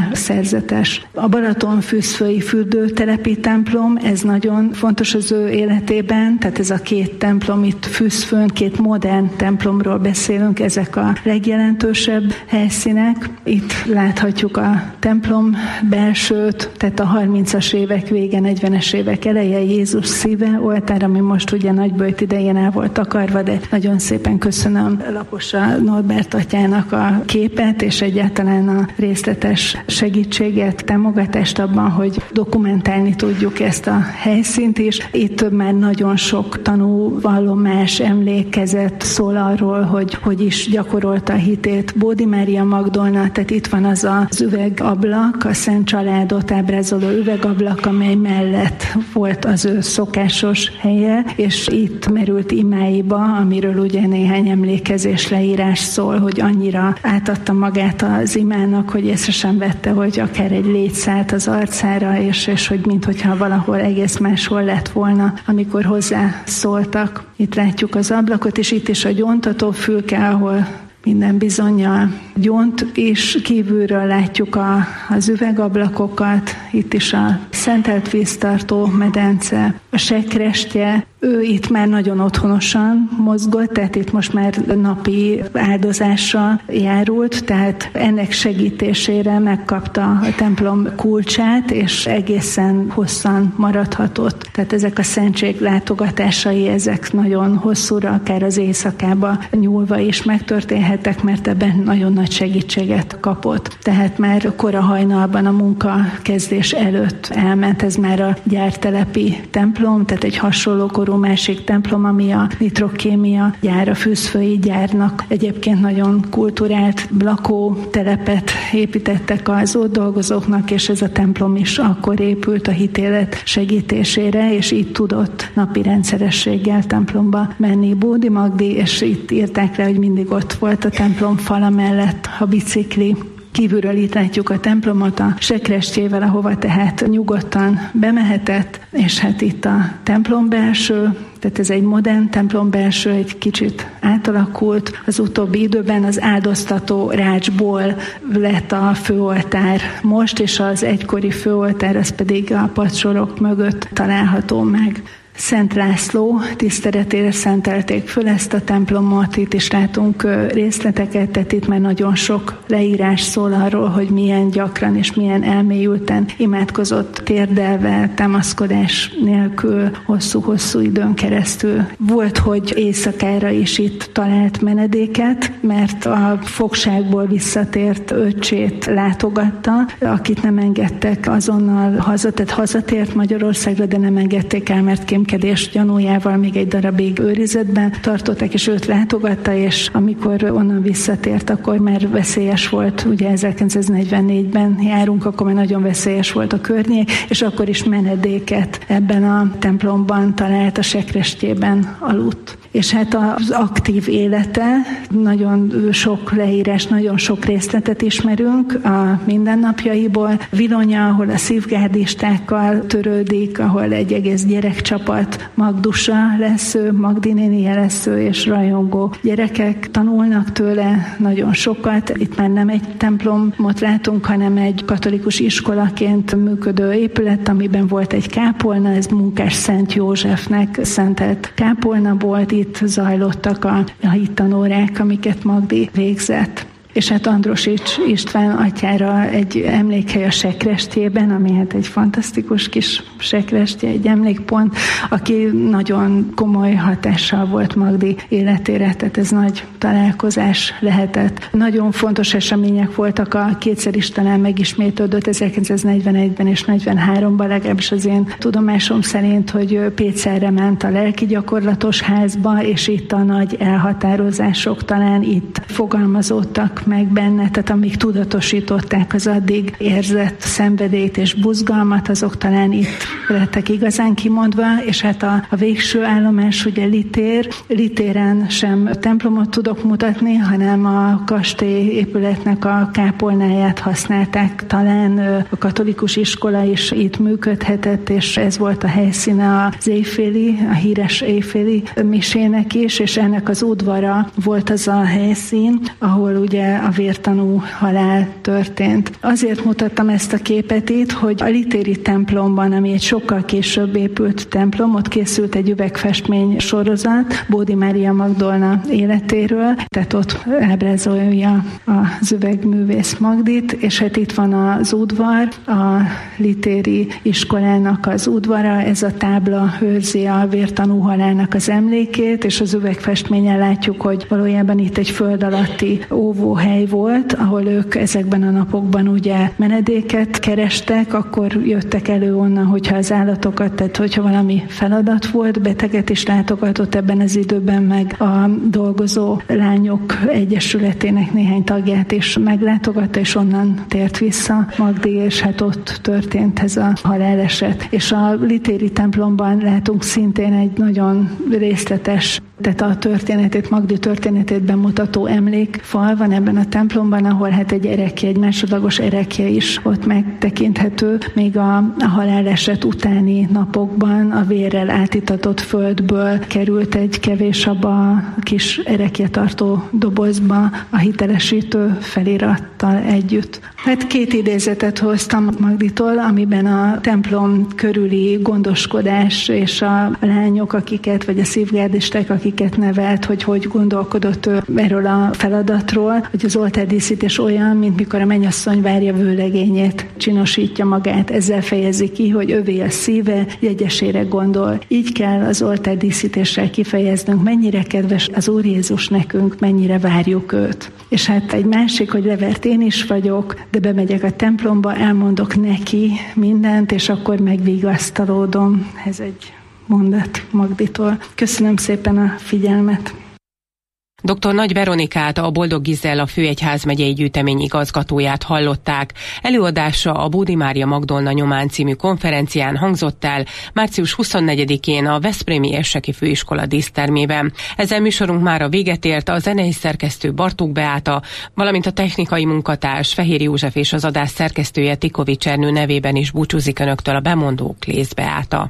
szerzetes. A Balatonfürdői fürdőtelepi templom, ez nagyon fontos az ő életében, tehát ez a két templom itt Füszfön, két modern templomról beszélünk, ezek a legjelentősebb helyszínek. Itt láthatjuk a templom belsőt, tehát a harmincas évek vége, negyvenes évek eleje Jézus szíve oltár, ami most ugye Nagyböjt idején el volt takarva, de nagyon szépen köszönöm Laposa Norbert atyának a képet, és egyáltalán a részletes segítséget, támogatást abban, hogy dokumentálni tudjuk ezt a helyszínt is. Itt már nagyon sok tanúvallomás, emlékezet szól arról, hogy hogy is gyakorolta a hitét Bódi Mária Magdolna, tehát itt van az az üvegablak, a Szent Családot ábrázoló üvegablak, amely mellett volt az ő szokásos helye, és itt merült imáiba, amiről ugye néhány emlékezés leírás szól, hogy annyira átadta magát az imának, hogy észre sem vette, hogy akár egy légy szállt az arcára, és, és hogy minthogyha valahol egész máshol lett volna, amikor hozzá szóltak. Itt látjuk az ablakot, és itt is a gyóntató fülke, ahol minden bizonnyal gyónt, és kívülről látjuk a, az üvegablakokat, itt is a szentelt víztartó medence, a sekrestje. Ő itt már nagyon otthonosan mozgott, tehát itt most már napi áldozásra járult, tehát ennek segítésére megkapta a templom kulcsát, és egészen hosszan maradhatott. Tehát ezek a szentség látogatásai, ezek nagyon hosszúra, akár az éjszakába nyúlva is megtörténhettek, mert ebben nagyon nagy segítséget kapott. Tehát már kora hajnalban a munka kezdés előtt elment, ez már a gyártelepi templom, tehát egy hasonló korú másik templom, ami a nitrokémia gyár, a Füszfői gyárnak egyébként nagyon kulturált lakótelepet építettek az ott dolgozóknak, és ez a templom is akkor épült a hitélet segítésére, és itt tudott napi rendszerességgel templomba menni Bódi Magdi, és itt írták le, hogy mindig ott volt a templom fala mellett a bicikli. Kívülről itt látjuk a templomot a sekrestjével, ahova tehát nyugodtan bemehetett, és hát itt a templom belső, tehát ez egy modern templom belső, egy kicsit átalakult. Az utóbbi időben az áldoztató rácsból lett a főoltár most, és az egykori főoltár az pedig a padsorok mögött található meg. Szent László tiszteletére szentelték föl ezt a templomot, itt is látunk részleteket, tehát itt már nagyon sok leírás szól arról, hogy milyen gyakran és milyen elmélyülten imádkozott térdelve, támaszkodás nélkül, hosszú-hosszú időn keresztül. Volt, hogy éjszakára is itt talált menedéket, mert a fogságból visszatért öccsét látogatta, akit nem engedtek azonnal haza, tehát hazatért Magyarországra, de nem engedték el, mert kémkedés gyanújával még egy darabig őrizetben tartották, és őt látogatta, és amikor onnan visszatért, akkor már veszélyes volt, ugye ezerkilencszáznegyvennégyben járunk, akkor már nagyon veszélyes volt a környék, és akkor is menedéket ebben a templomban talált, a sekrestjében aludt. És hát az aktív élete, nagyon sok leírás, nagyon sok részletet ismerünk a mindennapjaiból. Vilonya, ahol a szívgárdistákkal törődik, ahol egy egész gyerekcsapat, Magdusa lesz ő, Magdi nénie lesz ő, és rajongó gyerekek tanulnak tőle nagyon sokat. Itt már nem egy templomot látunk, hanem egy katolikus iskolaként működő épület, amiben volt egy kápolna, ez Munkás Szent Józsefnek szentelt kápolna volt, itt zajlottak a, a hittanórák, amiket Magdi végzett. És hát Androsics István atyára egy emlékhely a sekrestjében, ami hát egy fantasztikus kis sekrestje, egy emlékpont, aki nagyon komoly hatással volt Magdi életére, tehát ez nagy találkozás lehetett. Nagyon fontos események voltak, a kétszer is talán megismétlődött ezerkilencszáznegyvenegyben és negyvenháromban, legalábbis az én tudomásom szerint, hogy Pécelre ment a lelki gyakorlatos házba, és itt a nagy elhatározások talán itt fogalmazódtak meg benne, tehát amíg tudatosították az addig érzett szenvedélyt és buzgalmat, azok talán itt lettek igazán kimondva, és hát a, a végső állomás ugye Litér. Litéren sem templomot tudok mutatni, hanem a kastély épületnek a kápolnáját használták. Talán a katolikus iskola is itt működhetett, és ez volt a helyszíne az éjféli, a híres éjféli misének is, és ennek az udvara volt az a helyszín, ahol ugye ugye a vértanú halál történt. Azért mutattam ezt a képet itt, hogy a litéri templomban, ami egy sokkal később épült templom, ott készült egy üvegfestmény sorozat Bódi Mária Magdolna életéről, tehát ott ábrázolja az üvegművész Magdit, és hát itt van az udvar, a litéri iskolának az udvara, ez a tábla őrzi a vértanú halálnak az emlékét, és az üvegfestményen látjuk, hogy valójában itt egy föld alatti óvóhely volt, ahol ők ezekben a napokban ugye menedéket kerestek, akkor jöttek elő onnan, hogyha az állatokat, tehát hogyha valami feladat volt, beteget is látogatott ebben az időben, meg a dolgozó lányok egyesületének néhány tagját is meglátogatta, és onnan tért vissza Magdi, és hát ott történt ez a haláleset. És a litéri templomban látunk szintén egy nagyon részletes, tehát a történetét, Magdi történetét bemutató emlékfal van ebben a templomban, ahol hát egy erekje, egy másodlagos erekje is ott megtekinthető. Még a, a haláleset utáni napokban a vérrel átitatott földből került egy kevés abba kis erekje tartó dobozba a hitelesítő felirattal együtt. Hát két idézetet hoztam Magditól, amiben a templom körüli gondoskodás és a lányok, akiket, vagy a szívgárdisták, akiket nevelt, hogy hogy gondolkodott ő erről a feladatról, hogy az oltárdíszítés olyan, mint mikor a mennyasszony várja vőlegényét, csinosítja magát, ezzel fejezi ki, hogy övé a szíve, jegyesére gondol. Így kell az oltárdíszítéssel kifejeznünk, mennyire kedves az Úr Jézus nekünk, mennyire várjuk őt. És hát egy másik, hogy Levert én is vagyok, de bemegyek a templomba, elmondok neki mindent, és akkor megvigasztalódom. Ez egy mondat Magditól. Köszönöm szépen a figyelmet. doktor Nagy Veronikát, a Boldog Gizella főegyházmegyei gyűjtemény igazgatóját hallották. Előadása a Bódi Mária Magdolna nyomán című konferencián hangzott el március huszonnegyedikén a Veszprémi Érseki Főiskola dísztermében. Ezzel műsorunk már a véget ért, a zenei szerkesztő Bartók Beáta, valamint a technikai munkatárs Fehér József és az adás szerkesztője Tikovics Ernő nevében is búcsúzik önöktől a bemondó Klész Beáta.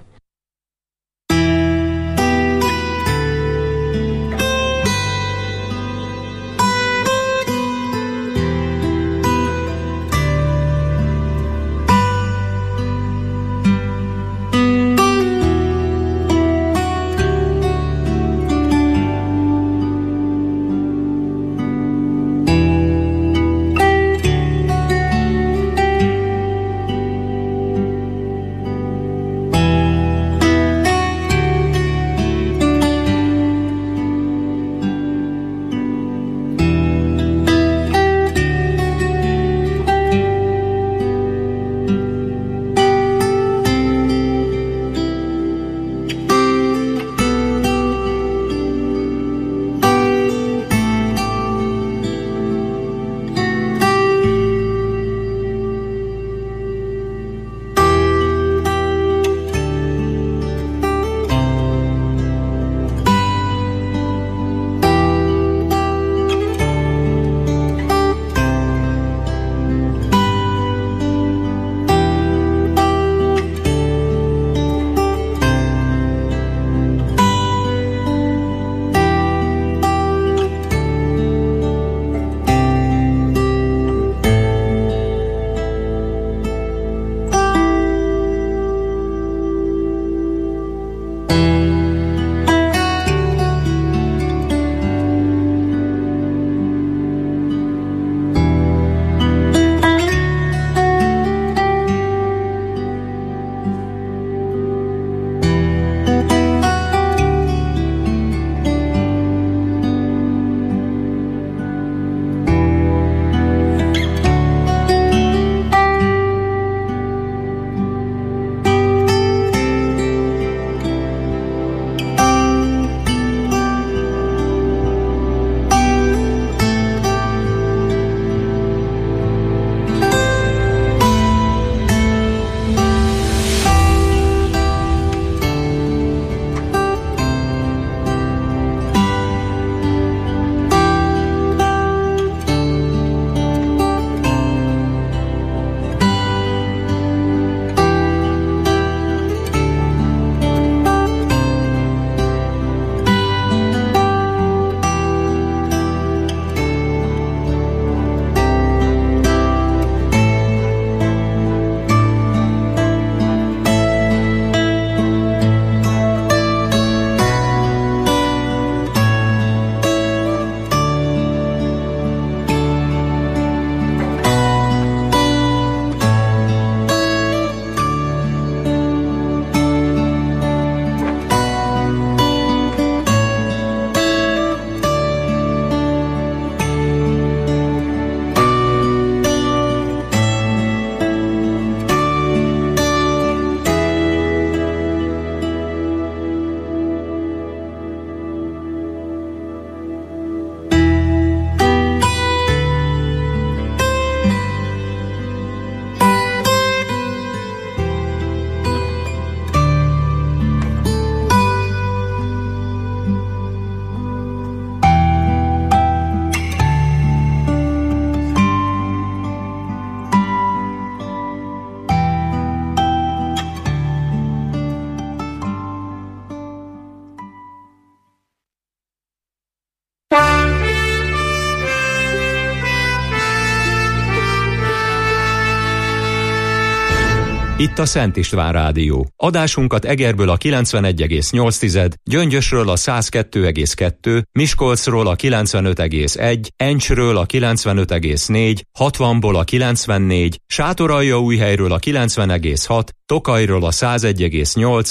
Itt a Szent István Rádió. Adásunkat Egerből a kilencvenegy egész nyolc, Gyöngyösről a száz kettő egész kettő, Miskolcról a kilencvenöt egész egy, Encsről a kilencvenöt egész négy, hatvanból a kilencvennégy, Sátoraljaújhelyről a kilencven egész hat, Tokajról a száz egy egész nyolc,